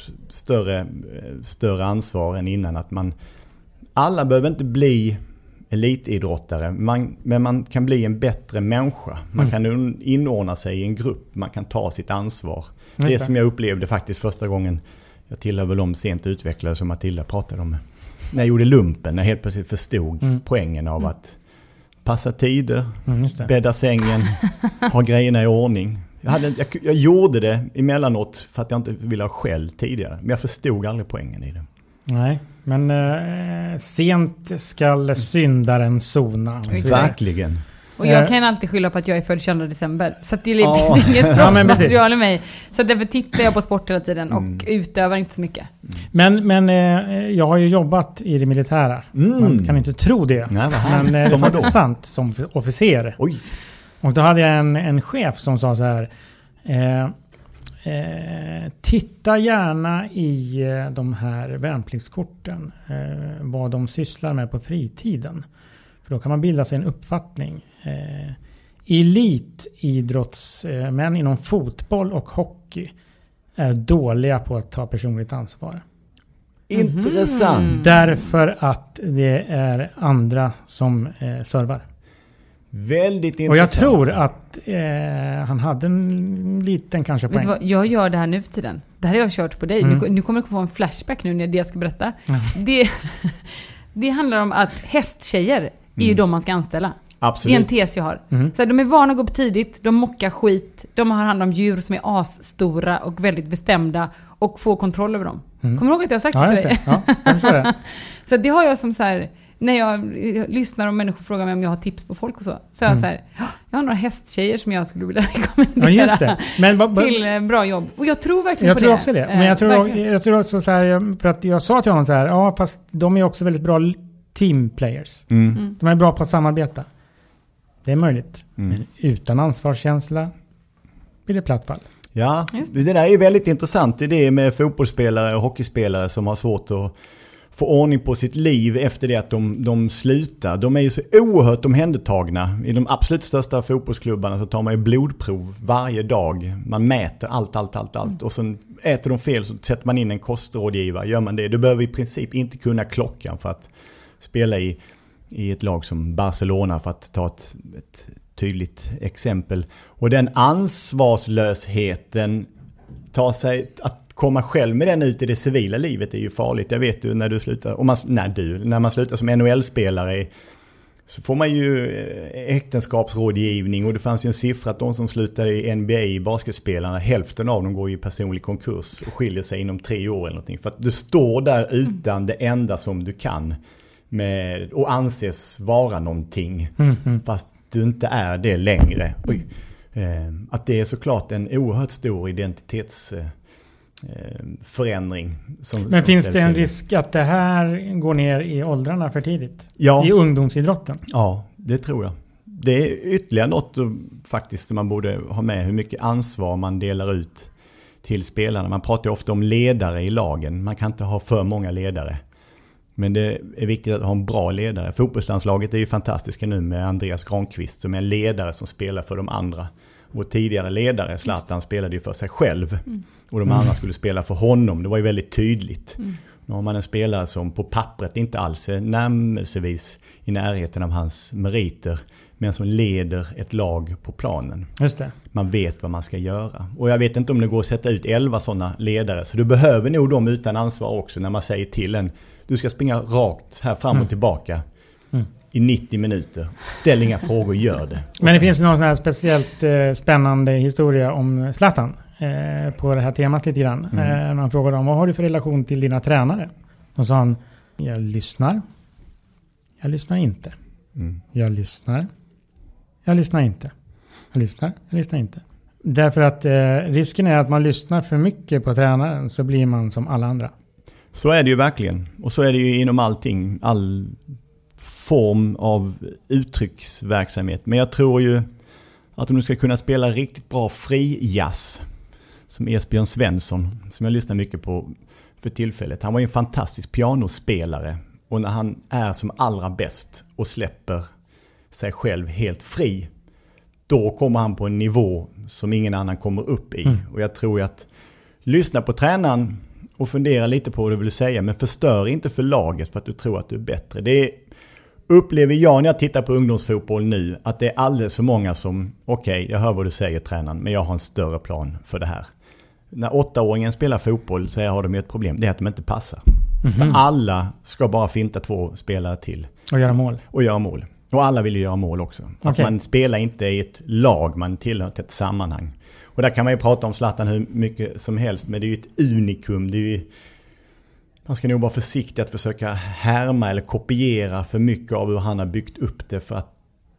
större ansvar än innan. Att alla behöver inte bli elitidrottare, men man kan bli en bättre människa. Man kan inordna sig i en grupp. Man kan ta sitt ansvar. Det som jag upplevde faktiskt första gången, jag tillhör väl de sent utvecklade som Matilda pratade om. När jag gjorde lumpen, när jag helt plötsligt förstod poängen av att passa tider, bädda sängen, ha grejerna i ordning. Jag gjorde det emellanåt för att jag inte ville ha skäll tidigare. Men jag förstod aldrig poängen i det. Nej, men sent skall syndaren sona. Verkligen. Och jag kan alltid skylla på att jag är född 22 december. Så att det är inget proffsmaterial i mig. Så därför tittar jag på sport hela tiden och utövar inte så mycket. Men jag har ju jobbat i det militära. Man kan inte tro det. Nej, men det är faktiskt sant som officer. Oj. Och då hade jag en chef som sa så här: titta gärna i de här värnpliktskorten vad de sysslar med på fritiden. För då kan man bilda sig en uppfattning. Elitidrottsmän inom fotboll och hockey är dåliga på att ta personligt ansvar. Intressant. Därför att det är andra som servar. Väldigt intressant. Och jag tror att han hade en liten kanske poäng. Vet du vad, jag gör det här nu för tiden. Det här har jag kört på dig. Nu kommer jag få en flashback nu när jag ska berätta. Det handlar om att hästtjejer är ju de man ska anställa. Absolut. Det är en tes jag har. Så de är vana att gå upp tidigt, de mockar skit, de har hand om djur som är asstora och väldigt bestämda och får kontroll över dem. Kommer du ihåg att jag har sagt det till dig? Ja, jag förstår det. Så det har jag som så här, när jag lyssnar och människor frågar mig om jag har tips på folk och så är jag så här, jag har några hästtjejer som jag skulle vilja rekommendera just det. Men, till bra jobb. Och jag tror verkligen på det. Jag tror också det. Men jag tror också så här, för att jag sa till honom så här, ja fast de är också väldigt bra team players. De är bra på att samarbeta. Det är möjligt. Men utan ansvarskänsla blir det platt fall. Ja, det där är ju väldigt intressant. Det är med fotbollsspelare och hockeyspelare som har svårt att få ordning på sitt liv efter det att de slutar. De är ju så oerhört omhändertagna. I de absolut största fotbollsklubbarna så tar man ju blodprov varje dag. Man mäter allt. Och sen äter de fel så sätter man in en kostrådgivare. Gör man det, du behöver i princip inte kunna klockan för att spela i ett lag som Barcelona, för att ta ett tydligt exempel. Och den ansvarslösheten att komma själv med den ut i det civila livet är ju farligt. Jag vet ju när du slutar, när man slutar som NHL-spelare så får man ju äktenskapsrådgivning, och det fanns ju en siffra att de som slutar i NBA, basketspelarna, hälften av dem går i personlig konkurs och skiljer sig inom 3 år eller någonting. För att du står där utan det enda som du kan och anses vara någonting fast du inte är det längre. Att det är såklart en oerhört stor identitetsförändring. Men finns det en risk att det här går ner i åldrarna för tidigt? Ja. I ungdomsidrotten? Ja, det tror jag. Det är ytterligare något faktiskt man borde ha med, hur mycket ansvar man delar ut till spelarna. Man pratar ju ofta om ledare i lagen. Man kan inte ha för många ledare. Men det är viktigt att ha en bra ledare. Fotbollslandslaget är ju fantastiska nu med Andreas Granqvist som är en ledare som spelar för de andra. Och tidigare ledare, Zlatan, spelade ju för sig själv. Och de andra skulle spela för honom. Det var ju väldigt tydligt. Nu har man en spelare som på pappret inte alls är närmelsevis i närheten av hans meriter, men som leder ett lag på planen. Just det. Man vet vad man ska göra. Och jag vet inte om det går att sätta ut 11 sådana ledare. Så du behöver nog dem utan ansvar också när man säger till en: du ska springa rakt här fram och tillbaka i 90 minuter. Ställ inga frågor, gör det. Men det finns någon sån här speciellt spännande historia om Zlatan på det här temat lite grann. Man frågade om, vad har du för relation till dina tränare? Och sa han, jag lyssnar. Jag lyssnar inte. Jag lyssnar. Jag lyssnar inte. Jag lyssnar. Jag lyssnar inte. Därför att risken är att man lyssnar för mycket på tränaren, så blir man som alla andra. Så är det ju verkligen. Och så är det ju inom allting. All form av uttrycksverksamhet. Men jag tror ju att om du ska kunna spela riktigt bra fri jazz, som Esbjörn Svensson, som jag lyssnar mycket på för tillfället. Han var ju en fantastisk pianospelare. Och när han är som allra bäst och släpper sig själv helt fri, då kommer han på en nivå som ingen annan kommer upp i. Och jag tror ju att lyssna på tränaren och fundera lite på vad du vill säga, men förstör inte för laget för att du tror att du är bättre. Det upplever jag när jag tittar på ungdomsfotboll nu, att det är alldeles för många som, okej, jag hör vad du säger tränaren, men jag har en större plan för det här. När 8-åringen spelar fotboll så har de ett problem, det är att de inte passar. För alla ska bara finta 2 spelare till. Och göra mål. Och alla vill ju göra mål också. Att man spelar inte i ett lag, man tillhör ett sammanhang. Och där kan man ju prata om Zlatan hur mycket som helst, men det är ju ett unikum. Det är ju, man ska nog vara försiktig att försöka härma eller kopiera för mycket av hur han har byggt upp det, för att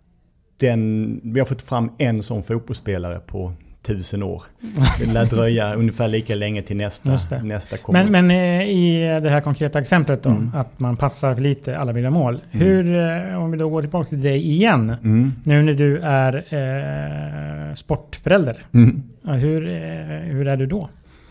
vi har fått fram en sån fotbollsspelare på 1000 år. Det lär dröja ungefär lika länge till nästa kommer. Men i det här konkreta exemplet då, att man passar för lite, alla vill ha mål. Hur, om vi då går tillbaka till dig igen, nu när du är sportförälder, hur är du då?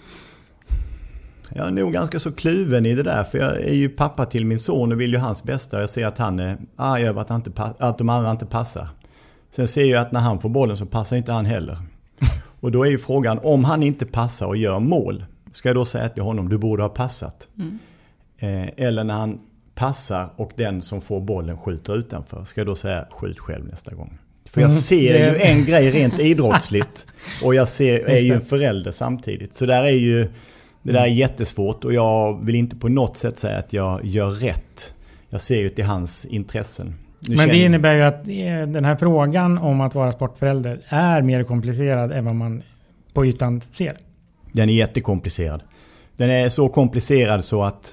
Jag är nog ganska så kluven i det där, för jag är ju pappa till min son och vill ju hans bästa. Jag ser att han är arg över att de andra inte passar. Sen ser jag att när han får bollen så passar inte han heller. Och då är ju frågan, om han inte passar och gör mål, ska jag då säga till honom, du borde ha passat? Eller när han passar och den som får bollen skjuter utanför, ska jag då säga, skjut själv nästa gång? För jag ser ju en grej rent idrottsligt, och jag är ju en förälder samtidigt. Så där är ju, det där är jättesvårt, och jag vill inte på något sätt säga att jag gör rätt. Jag ser ju till hans intressen. Men det innebär ju att den här frågan om att vara sportförälder är mer komplicerad än vad man på ytan ser. Den är jättekomplicerad. Den är så komplicerad så att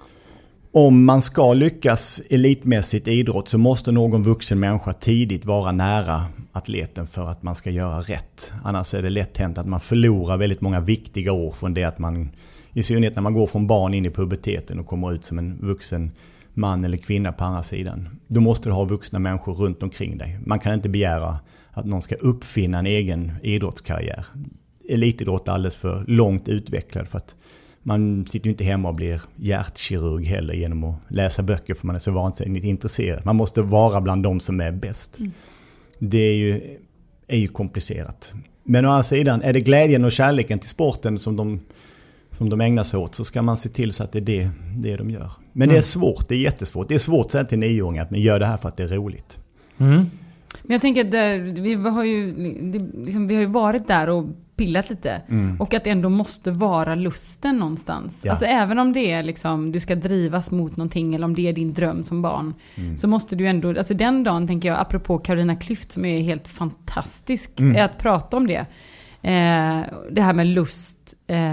om man ska lyckas elitmässigt i idrott så måste någon vuxen människa tidigt vara nära atleten för att man ska göra rätt. Annars är det lätt hänt att man förlorar väldigt många viktiga år från det att man, i synnerhet när man går från barn in i puberteten och kommer ut som en vuxen man eller kvinna på andra sidan. Då måste du ha vuxna människor runt omkring dig. Man kan inte begära att någon ska uppfinna en egen idrottskarriär. Elitidrott är alldeles för långt utvecklad för att man sitter ju inte hemma och blir hjärtkirurg heller genom att läsa böcker för man är så vansinnigt intresserad. Man måste vara bland de som är bäst. Det är ju komplicerat. Men å andra sidan, är det glädjen och kärleken till sporten som de ägnar sig åt, så ska man se till så att det är det de gör. Men det är svårt, det är jättesvårt. Det är svårt att säga till 9-åringar att man gör det här för att det är roligt. Men jag tänker att vi har ju varit där och pillat lite. Och att det ändå måste vara lusten någonstans. Ja. Alltså även om det är liksom, du ska drivas mot någonting eller om det är din dröm som barn. Så måste du ändå, alltså den dagen tänker jag, apropå Carolina Klüft som är helt fantastisk, är att prata om det. Det här med lust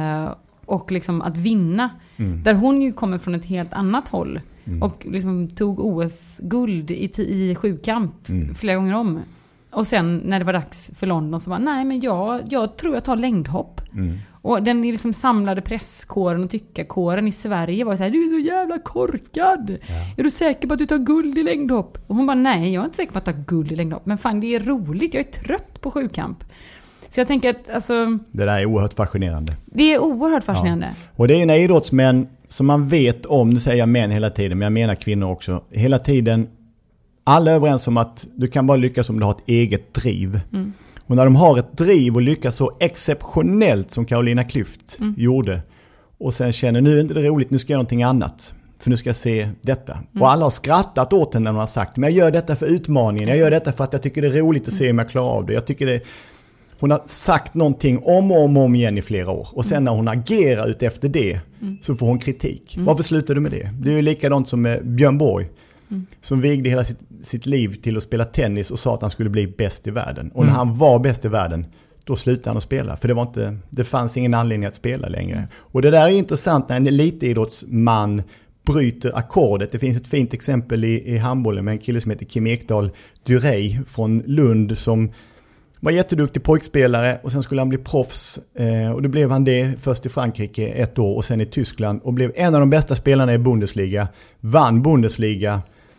och liksom att vinna. Där hon ju kommer från ett helt annat håll. Och liksom tog OS-guld i sjukamp flera gånger om. Och sen när det var dags för London så var nej men jag tror jag tar längdhopp. Och den liksom samlade presskåren och tyckarkåren i Sverige var så här: du är så jävla korkad. Är du säker på att du tar guld i längdhopp? Och hon bara nej, jag är inte säker på att ta guld i längdhopp. Men fan, det är roligt, jag är trött på sjukamp. Så jag tänker att alltså, det där är oerhört fascinerande. Det är oerhört fascinerande. Ja. Och det är en idrottsmän som man vet om, nu säger jag män hela tiden, men jag menar kvinnor också. Hela tiden, alla är överens om att du kan bara lyckas om du har ett eget driv. Och när de har ett driv och lyckas så exceptionellt som Carolina Klüft gjorde. Och sen känner, nu är inte det roligt, nu ska jag göra någonting annat. För nu ska jag se detta. Och alla har skrattat åt henne när de har sagt, men jag gör detta för utmaningen. Jag gör detta för att jag tycker det är roligt att se om jag klarar av det. Jag tycker det. Hon har sagt någonting om och om igen i flera år. Och sen när hon agerar ut efter det så får hon kritik. Varför slutar du med det? Det är ju likadant som med Björn Borg. Som vigde hela sitt liv till att spela tennis och sa att han skulle bli bäst i världen. Och när han var bäst i världen, då slutade han att spela. För det fanns ingen anledning att spela längre. Och det där är intressant när en elitidrottsman bryter ackordet. Det finns ett fint exempel i handbollen med en kille som heter Kim Ekdahl Durej från Lund som var jätteduktig pojkspelare och sen skulle han bli proffs och då blev han det först i Frankrike 1 år och sen i Tyskland och blev en av de bästa spelarna i Bundesliga, vann Bundesliga,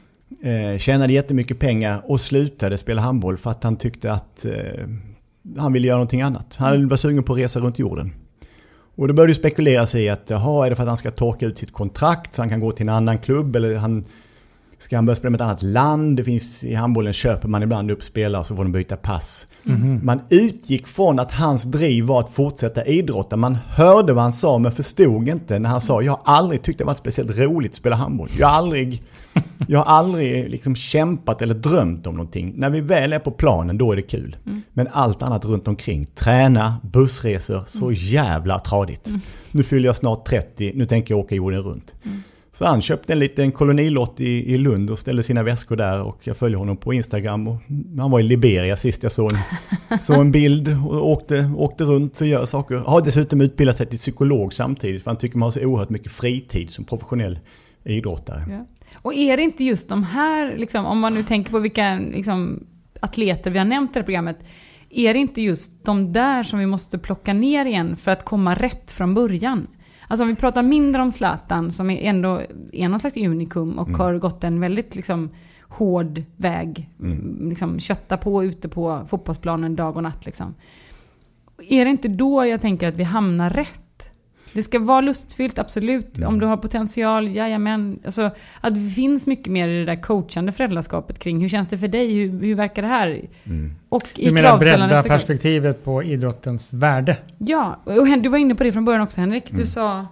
tjänade jättemycket pengar och slutade spela handboll för att han tyckte att han ville göra någonting annat. Han var sugen på att resa runt jorden. Och då började det spekuleras i att är det för att han ska torka ut sitt kontrakt så han kan gå till en annan klubb eller ska han börja spela med ett annat land? Det finns i handbollen, köper man ibland upp spelare så får de byta pass. Man utgick från att hans driv var att fortsätta idrotta. Man hörde vad han sa men förstod inte när han sa jag har aldrig tyckt det var speciellt roligt att spela handboll. Jag har aldrig liksom kämpat eller drömt om någonting. När vi väl är på planen då är det kul. Men allt annat runt omkring, träna, bussresor, så jävla tradigt. Nu fyller jag snart 30, nu tänker jag åka jorden runt. Så han köpte en liten kolonilott i Lund och ställde sina väskor där och jag följer honom på Instagram och han var i Liberia sist jag såg en bild och åkte runt och gör saker. Har dessutom utbildat sig till psykolog samtidigt för han tycker man har så oerhört mycket fritid som professionell idrottare. Ja. Och är det inte just de här, liksom, om man nu tänker på vilka liksom, atleter vi har nämnt i det här programmet, är det inte just de där som vi måste plocka ner igen för att komma rätt från början? Alltså om vi pratar mindre om Zlatan som är ändå någon slags unikum och har gått en väldigt liksom, hård väg. Liksom, kötta på ute på fotbollsplanen dag och natt. Liksom. Är det inte då jag tänker att vi hamnar rätt? Det ska vara lustfyllt, absolut. Om du har potential, jajamän. Alltså, att det finns mycket mer i det där coachande föräldraskapet kring hur känns det för dig? Hur verkar det här? Och i du menar bredda perspektivet på idrottens värde? Ja, och du var inne på det från början också, Henrik. Du sa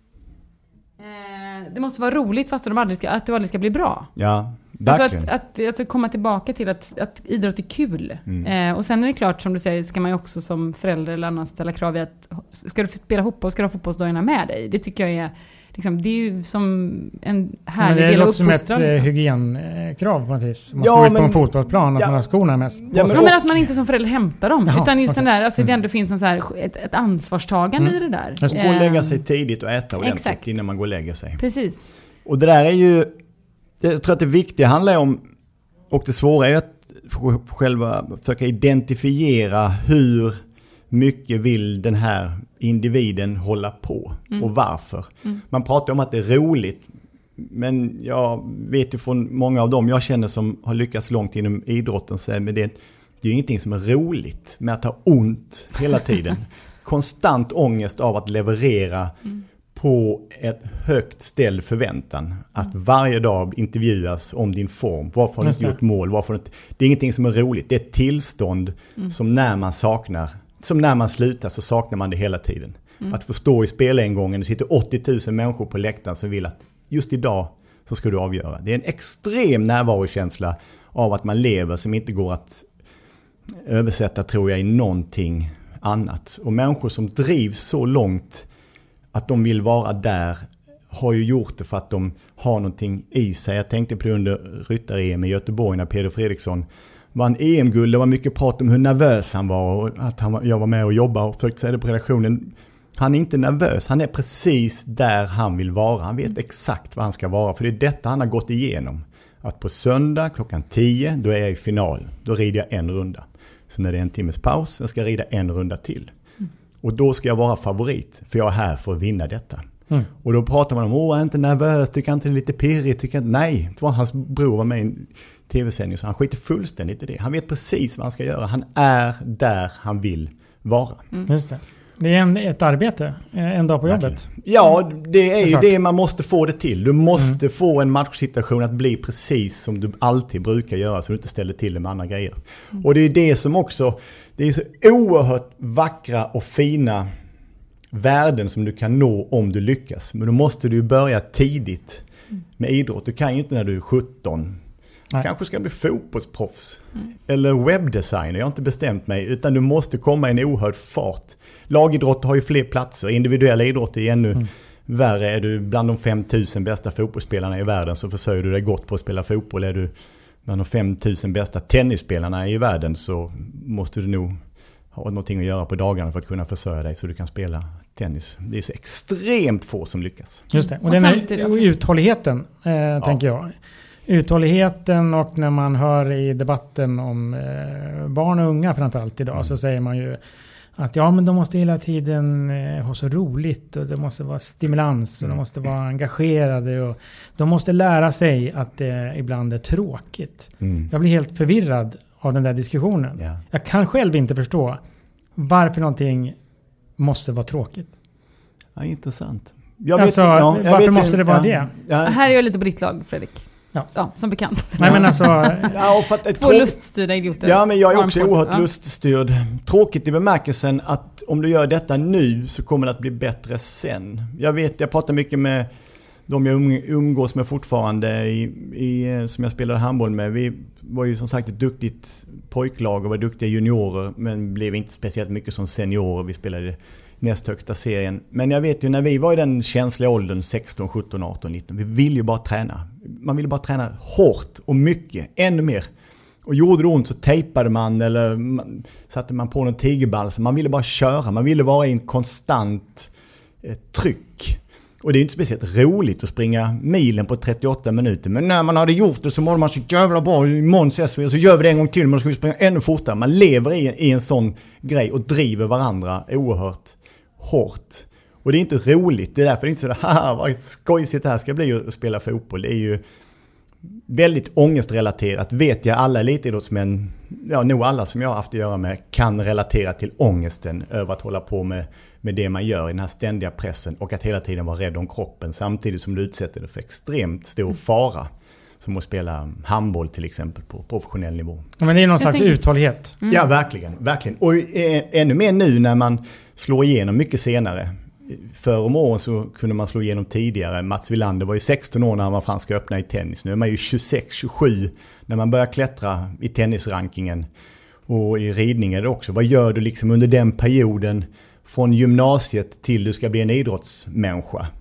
det måste vara roligt fast att du aldrig ska bli bra. Ja, verkligen. Alltså komma tillbaka till att idrott är kul. Och sen är det klart, som du säger, ska man ju också som förälder eller annan ställa krav i att ska du spela fotboll, ska du ha fotbollsdagarna med dig. Det tycker jag liksom, det är ju som en härlig del av uppfostran. Men det är också som ett hygienkrav på något vis. Man ska ut på en fotbollsplan att man har skorna mest. Men att man inte som förälder hämtar dem. Utan just den där, alltså det ändå finns en så här, ett ansvarstagande i det där. Man ska lägga sig tidigt och äta ordentligt innan man går och lägger sig. Precis. Och det där är ju, jag tror att det viktiga handlar om, och det svåra är att själva försöka identifiera hur mycket vill den här individen hålla på och varför. Man pratar om att det är roligt, men jag vet ju från många av dem jag känner som har lyckats långt inom idrotten, så men det är ju ingenting som är roligt med att ha ont hela tiden. Konstant ångest av att leverera på ett högt ställd förväntan. Att varje dag intervjuas om din form. Varför har du inte gjort mål? Det är ingenting som är roligt. Det är ett tillstånd som när man saknar, som när man slutar så saknar man det hela tiden. Att få stå i spelengången, det sitter 80 000 människor på läktaren som vill att just idag så ska du avgöra. Det är en extrem närvarokänsla av att man lever som inte går att översätta, tror jag, i någonting annat. Och människor som drivs så långt att de vill vara där har ju gjort det för att de har någonting i sig. Jag tänkte på det under ryttar-EM i Göteborg när Peder Fredriksson vann EM-guld. Det var mycket prat om hur nervös han var och att jag var med och jobbade och försökte säga det på redaktionen. Han är inte nervös, han är precis där han vill vara. Han vet exakt vad han ska vara, för det är detta han har gått igenom. Att på söndag klockan 10, då är jag i final. Då rider jag en runda. Så när det är en timmes paus, jag ska rida en runda till. Och då ska jag vara favorit, för jag är här för att vinna detta. Och då pratar man om, jag är inte nervös, tycker jag inte det är lite pirrigt, nej, det var hans bror var med i en tv-sändning, så han skiter fullständigt i det. Han vet precis vad han ska göra, han är där han vill vara. Just det. Det är ett arbete, en dag på jobbet. Ja, det är ju det man måste få det till. Du måste få en matchsituation att bli precis som du alltid brukar göra, så du inte ställer till det med andra grejer. Och det är det som också, det är så oerhört vackra och fina värden som du kan nå om du lyckas. Men då måste du börja tidigt med idrott. Du kan ju inte när du är 17. Kanske ska bli fotbollsproffs eller webbdesigner, jag har inte bestämt mig, utan du måste komma i en oerhörd fart. Lagidrott har ju fler platser, individuella idrott är ännu värre. Är du bland de 5000 bästa fotbollsspelarna i världen så försörjer du dig gott på att spela fotboll. Är du bland de 5000 bästa tennisspelarna i världen så måste du nog ha någonting att göra på dagarna för att kunna försörja dig så du kan spela tennis. Det är så extremt få som lyckas. Just det, och den här uthålligheten tänker jag. Uthålligheten, och när man hör i debatten om barn och unga framförallt idag så säger man ju att men de måste hela tiden ha så roligt och det måste vara stimulans och de måste vara engagerade och de måste lära sig att det ibland är tråkigt. Jag blir helt förvirrad av den där diskussionen. Yeah. Jag kan själv inte förstå varför någonting måste vara tråkigt. Ja, intressant. Varför måste det vara det? Här är jag lite på ditt lag, Fredrik. Ja, som bekant. Nej, men alltså, två luststyrda idioter. Ja, men jag är också oerhört luststyrd. Tråkigt i bemärkelsen att om du gör detta nu så kommer det att bli bättre sen. Jag pratar mycket med de jag umgås med fortfarande som jag spelade handboll med. Vi var ju som sagt ett duktigt pojklag och var duktiga juniorer, men blev inte speciellt mycket som seniorer. Vi spelade näst högsta serien. Men jag vet ju när vi var i den känsliga åldern 16, 17, 18, 19. Vi ville ju bara träna. Man ville bara träna hårt och mycket, ännu mer. Och gjorde det ont så tejpade man eller satte man på någon tigerball. Så man ville bara köra. Man ville vara i en konstant tryck. Och det är inte speciellt roligt att springa milen på 38 minuter. Men när man hade gjort det så mådde man så jävla bra. Imorgon ses vi och så gör vi det en gång till. Men då ska vi springa ännu fortare. Man lever i en sån grej och driver varandra oerhört hårt. Och det är inte roligt. Det är därför det är inte så vad skojsigt det här ska bli att spela fotboll. Det är ju väldigt ångestrelaterat. Vet jag alla elitidrottsmän, nog alla som jag har haft att göra med, kan relatera till ångesten över att hålla på med det man gör i den här ständiga pressen och att hela tiden vara rädd om kroppen samtidigt som du utsätter det för extremt stor fara. Som att spela handboll till exempel på professionell nivå. Ja, men det är någon slags uthållighet. Ja, verkligen. Och ännu mer nu när man slår igenom mycket senare. Förr om åren så kunde man slå igenom tidigare. Mats Wilander var ju 16 år när han var franska öppna i tennis. Nu är man ju 26-27 när man börjar klättra i tennisrankingen. Och i ridning är det också. Vad gör du liksom under den perioden från gymnasiet till du ska bli en idrottsmänniska?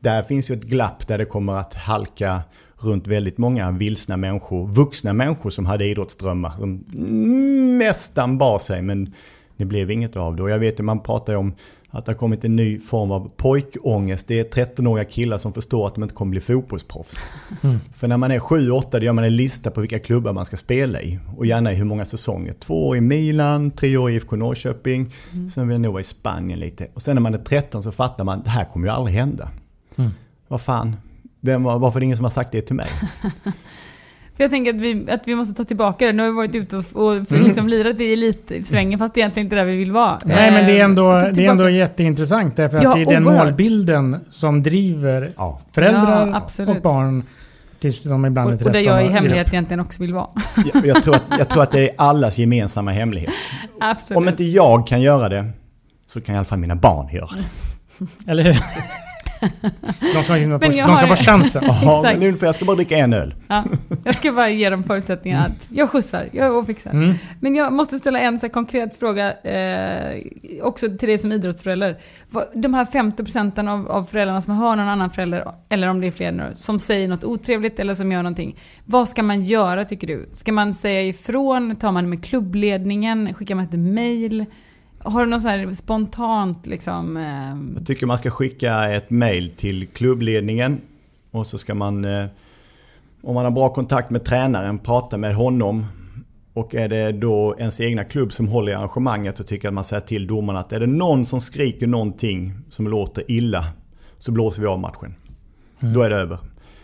där finns ju ett glapp där det kommer att halka runt väldigt många vilsna människor, vuxna människor som hade idrottsdrömmar som nästan bar sig, men det blev inget av det. Och jag vet ju, man pratar ju om att det har kommit en ny form av pojkångest. Det är 13-åriga killar som förstår att de inte kommer bli fotbollsproffs. För när man är 7-8 då gör man en lista på vilka klubbar man ska spela i. Och gärna i hur många säsonger. 2 år i Milan, 3 år i IFK Norrköping. Sen vill jag nog vara i Spanien lite. Och sen när man är 13 så fattar man att det här kommer ju aldrig hända. Vad fan? Varför är det ingen som har sagt det till mig? För jag tänker att vi måste ta tillbaka det. Nu har vi varit ute och liksom lirat i elitsvängen, fast det är egentligen inte där vi vill vara. Nej, men det är ändå jätteintressant, därför att det är den målbilden som driver föräldrar och barn tills de ibland är 13. Och där jag i hemlighet egentligen också vill vara. Jag tror att det är allas gemensamma hemlighet. Absolut. Om inte jag kan göra det, så kan i alla fall mina barn göra det. Eller hur? De ska få chansen. Men nu får jag ska bara dricka en öl. Ja, jag ska bara ge dem förutsättningar att jag skjutsar, jag fixar. Men jag måste ställa en så konkret fråga också till dig som idrottsförälder. De här 50% av föräldrarna som hör någon annan förälder, eller om det är fler nu, som säger något otrevligt eller som gör någonting. Vad ska man göra, tycker du? Ska man säga ifrån? Tar man med klubbledningen? Skickar man ett mejl? Har du något så här spontant liksom? Jag tycker man ska skicka ett mejl till klubbledningen. Och så ska man, om man har bra kontakt med tränaren, prata med honom. Och är det då ens egna klubb som håller i arrangemanget, så tycker jag att man säger till domarna att är det någon som skriker någonting som låter illa, så blåser vi av matchen. Då är det över.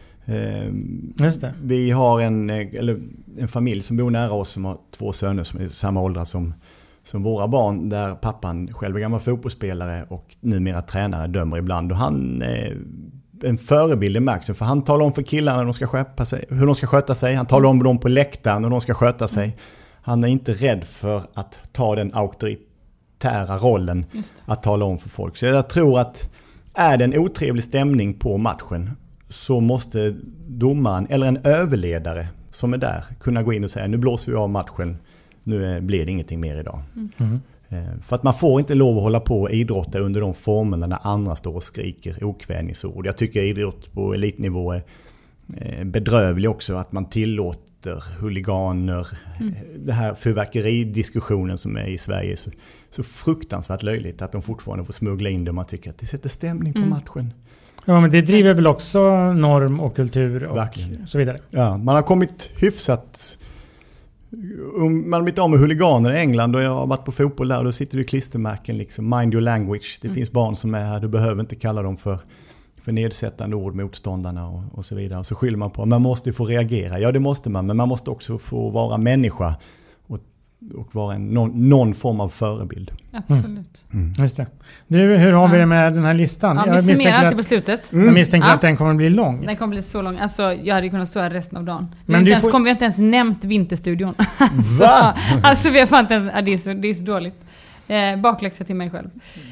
Just det. Vi har en familj som bor nära oss som har 2 söner som är samma åldrar som våra barn, där pappan själv är gammal fotbollsspelare och numera tränare, dömer ibland. Och han är en förebild i Maxen, för han talar om för killarna hur de ska sköta sig. Han talar om dem på läktaren hur de ska sköta sig. Han är inte rädd för att ta den auktoritära rollen att tala om för folk. Så jag tror att är det en otrevlig stämning på matchen, så måste domaren eller en överledare som är där kunna gå in och säga: nu blåser vi av matchen. Nu blir det ingenting mer idag. För att man får inte lov att hålla på och idrotta under de formerna när andra står och skriker okvädningsord. Jag tycker idrott på elitnivå är bedrövlig också. Att man tillåter huliganer. Det här fyrverkeridiskussionen som är i Sverige är så fruktansvärt löjligt. Att de fortfarande får smuggla in det och man tycker att det sätter stämning på matchen. Ja, men det driver väl också norm och kultur och så vidare. Ja, man har kommit hyfsat... Man har blivit av med huliganer i England, och jag har varit på fotboll där och då sitter du i klistermärken liksom, mind your language. Det finns barn som är här, du behöver inte kalla dem för nedsättande ord, motståndarna och så vidare. Och så skyller man på, man måste få reagera. Ja, det måste man, men man måste också få vara människa och vara någon form av förebild. Absolut. Just det. Du, hur har vi det med den här listan? Ja, vi summerar alltid på slutet. Jag misstänker att den kommer bli lång. Den kommer bli så lång. Alltså, jag hade kunnat stå här resten av dagen. Vi har inte ens nämnt Vinterstudion. Alltså, vi har fan inte ens... det är så dåligt. Bakläxa till mig själv.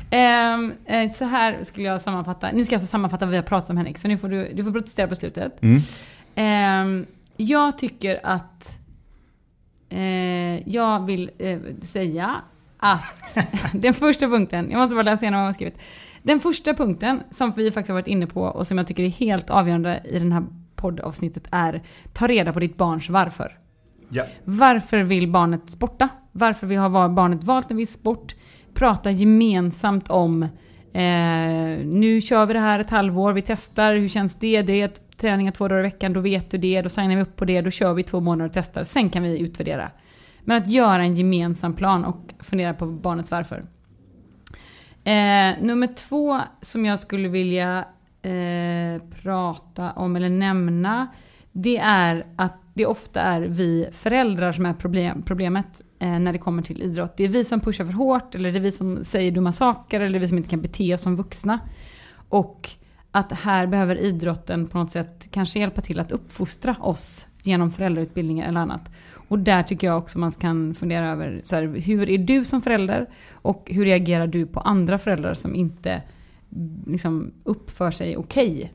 Så här skulle jag sammanfatta. Nu ska jag alltså sammanfatta vad vi har pratat om, Henrik. Så nu får du får protestera på slutet. Jag tycker att... jag vill säga att den första punkten, jag måste bara läsa igenom vad jag har skrivit. Den första punkten som vi faktiskt har varit inne på och som jag tycker är helt avgörande i den här poddavsnittet är: ta reda på ditt barns varför. Ja. Varför vill barnet sporta? Varför har barnet valt en viss sport? Prata gemensamt om nu kör vi det här ett halvår, vi testar, hur känns det? Det är träningar 2 dagar i veckan, då vet du det, då signar vi upp på det, då kör vi 2 månader och testar, sen kan vi utvärdera. Men att göra en gemensam plan och fundera på barnets varför. Nummer 2 som jag skulle vilja prata om eller nämna, det är att det ofta är vi föräldrar som är problemet när det kommer till idrott. Det är vi som pushar för hårt, eller det är vi som säger dumma saker, eller det är vi som inte kan bete oss som vuxna. Och att här behöver idrotten på något sätt kanske hjälpa till att uppfostra oss genom föräldrautbildningar eller annat. Och där tycker jag också man kan fundera över så här, hur är du som förälder och hur reagerar du på andra föräldrar som inte liksom uppför sig okej.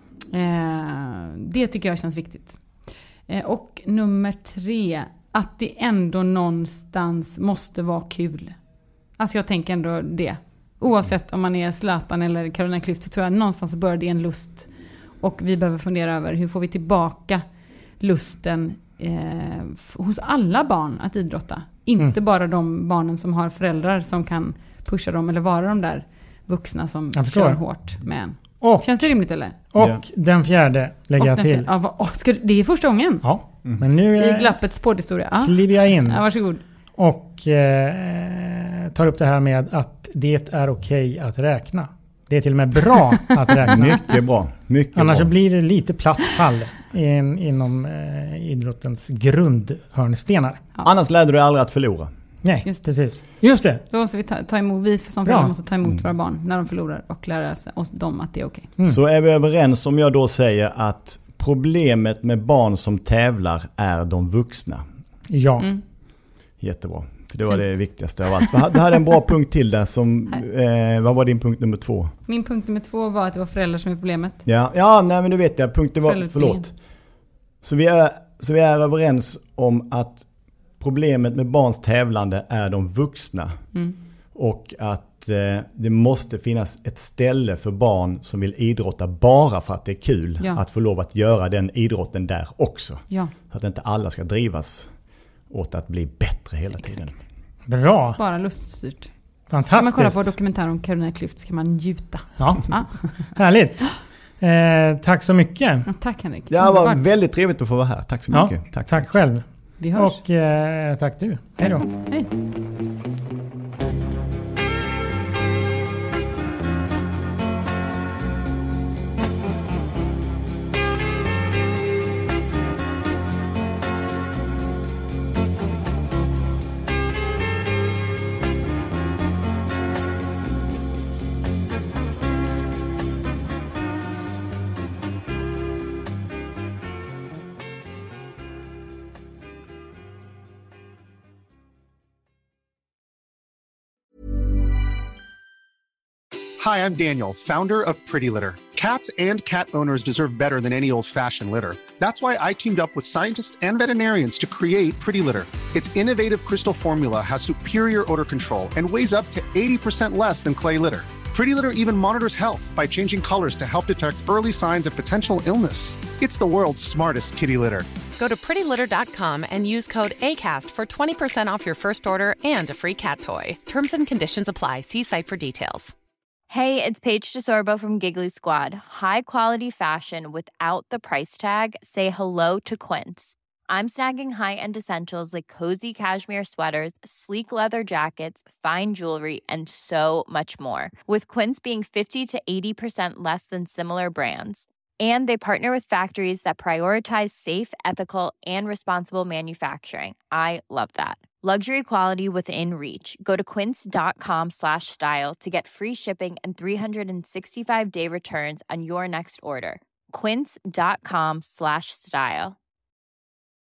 Det tycker jag känns viktigt. Och nummer 3, att det ändå någonstans måste vara kul. Alltså jag tänker ändå det. Oavsett om man är Zlatan eller Carolina Klüft, så tror jag någonstans börjar det en lust. Och vi behöver fundera över hur får vi tillbaka lusten hos alla barn att idrotta. Inte bara de barnen som har föräldrar som kan pusha dem eller vara de där vuxna som kör hårt med en. Känns det rimligt eller? Och den fjärde lägger jag till. Det är första gången? Ja. Men nu i glappets poddhistoria. Kliver jag in. Ja, varsågod. Och tar upp det här med att det är okej att räkna. Det är till och med bra att räkna. Mycket bra. Annars så blir det lite platt fall inom idrottens grundhörnstenar. Ja. Annars lärde du dig aldrig att förlora. Nej, precis. Just det. Då måste vi ta emot, vi som föräldrar måste ta emot våra barn när de förlorar och lära oss dem att det är okej. Så är vi överens om jag då säger att problemet med barn som tävlar är de vuxna. Ja. Jättebra. För det var det viktigaste av allt. Du hade en bra punkt till där som, vad var din punkt nummer 2? Min punkt nummer 2 var att det var föräldrar som är problemet. Ja, nej men du vet jag, punkten var, förlåt. Så vi är överens om att problemet med barns tävlande är de vuxna. Och att det måste finnas ett ställe för barn som vill idrotta bara för att det är kul att få lov att göra den idrotten där också. Ja. Så att inte alla ska drivas åt att bli bättre hela tiden. Bra. Bara luststyrt. Fantastiskt. Kan man kolla på dokumentär om Carolina Klüft ska man njuta. Ja. Härligt. Tack så mycket. Ja, tack Henrik. Det var väldigt trevligt att få vara här. Tack så mycket. Tack själv. Vi hörs. Och tack du. Hej då. Hej. Hi, I'm Daniel, founder of Pretty Litter. Cats and cat owners deserve better than any old-fashioned litter. That's why I teamed up with scientists and veterinarians to create Pretty Litter. Its innovative crystal formula has superior odor control and weighs up to 80% less than clay litter. Pretty Litter even monitors health by changing colors to help detect early signs of potential illness. It's the world's smartest kitty litter. Go to prettylitter.com and use code ACAST for 20% off your first order and a free cat toy. Terms and conditions apply. See site for details. Hey, it's Paige DeSorbo from Giggly Squad. High quality fashion without the price tag. Say hello to Quince. I'm snagging high-end essentials like cozy cashmere sweaters, sleek leather jackets, fine jewelry, and so much more. With Quince being 50 to 80% less than similar brands. And they partner with factories that prioritize safe, ethical, and responsible manufacturing. I love that. Luxury quality within reach. Go to quince.com/style to get free shipping and 365-day returns on your next order. Quince.com/style.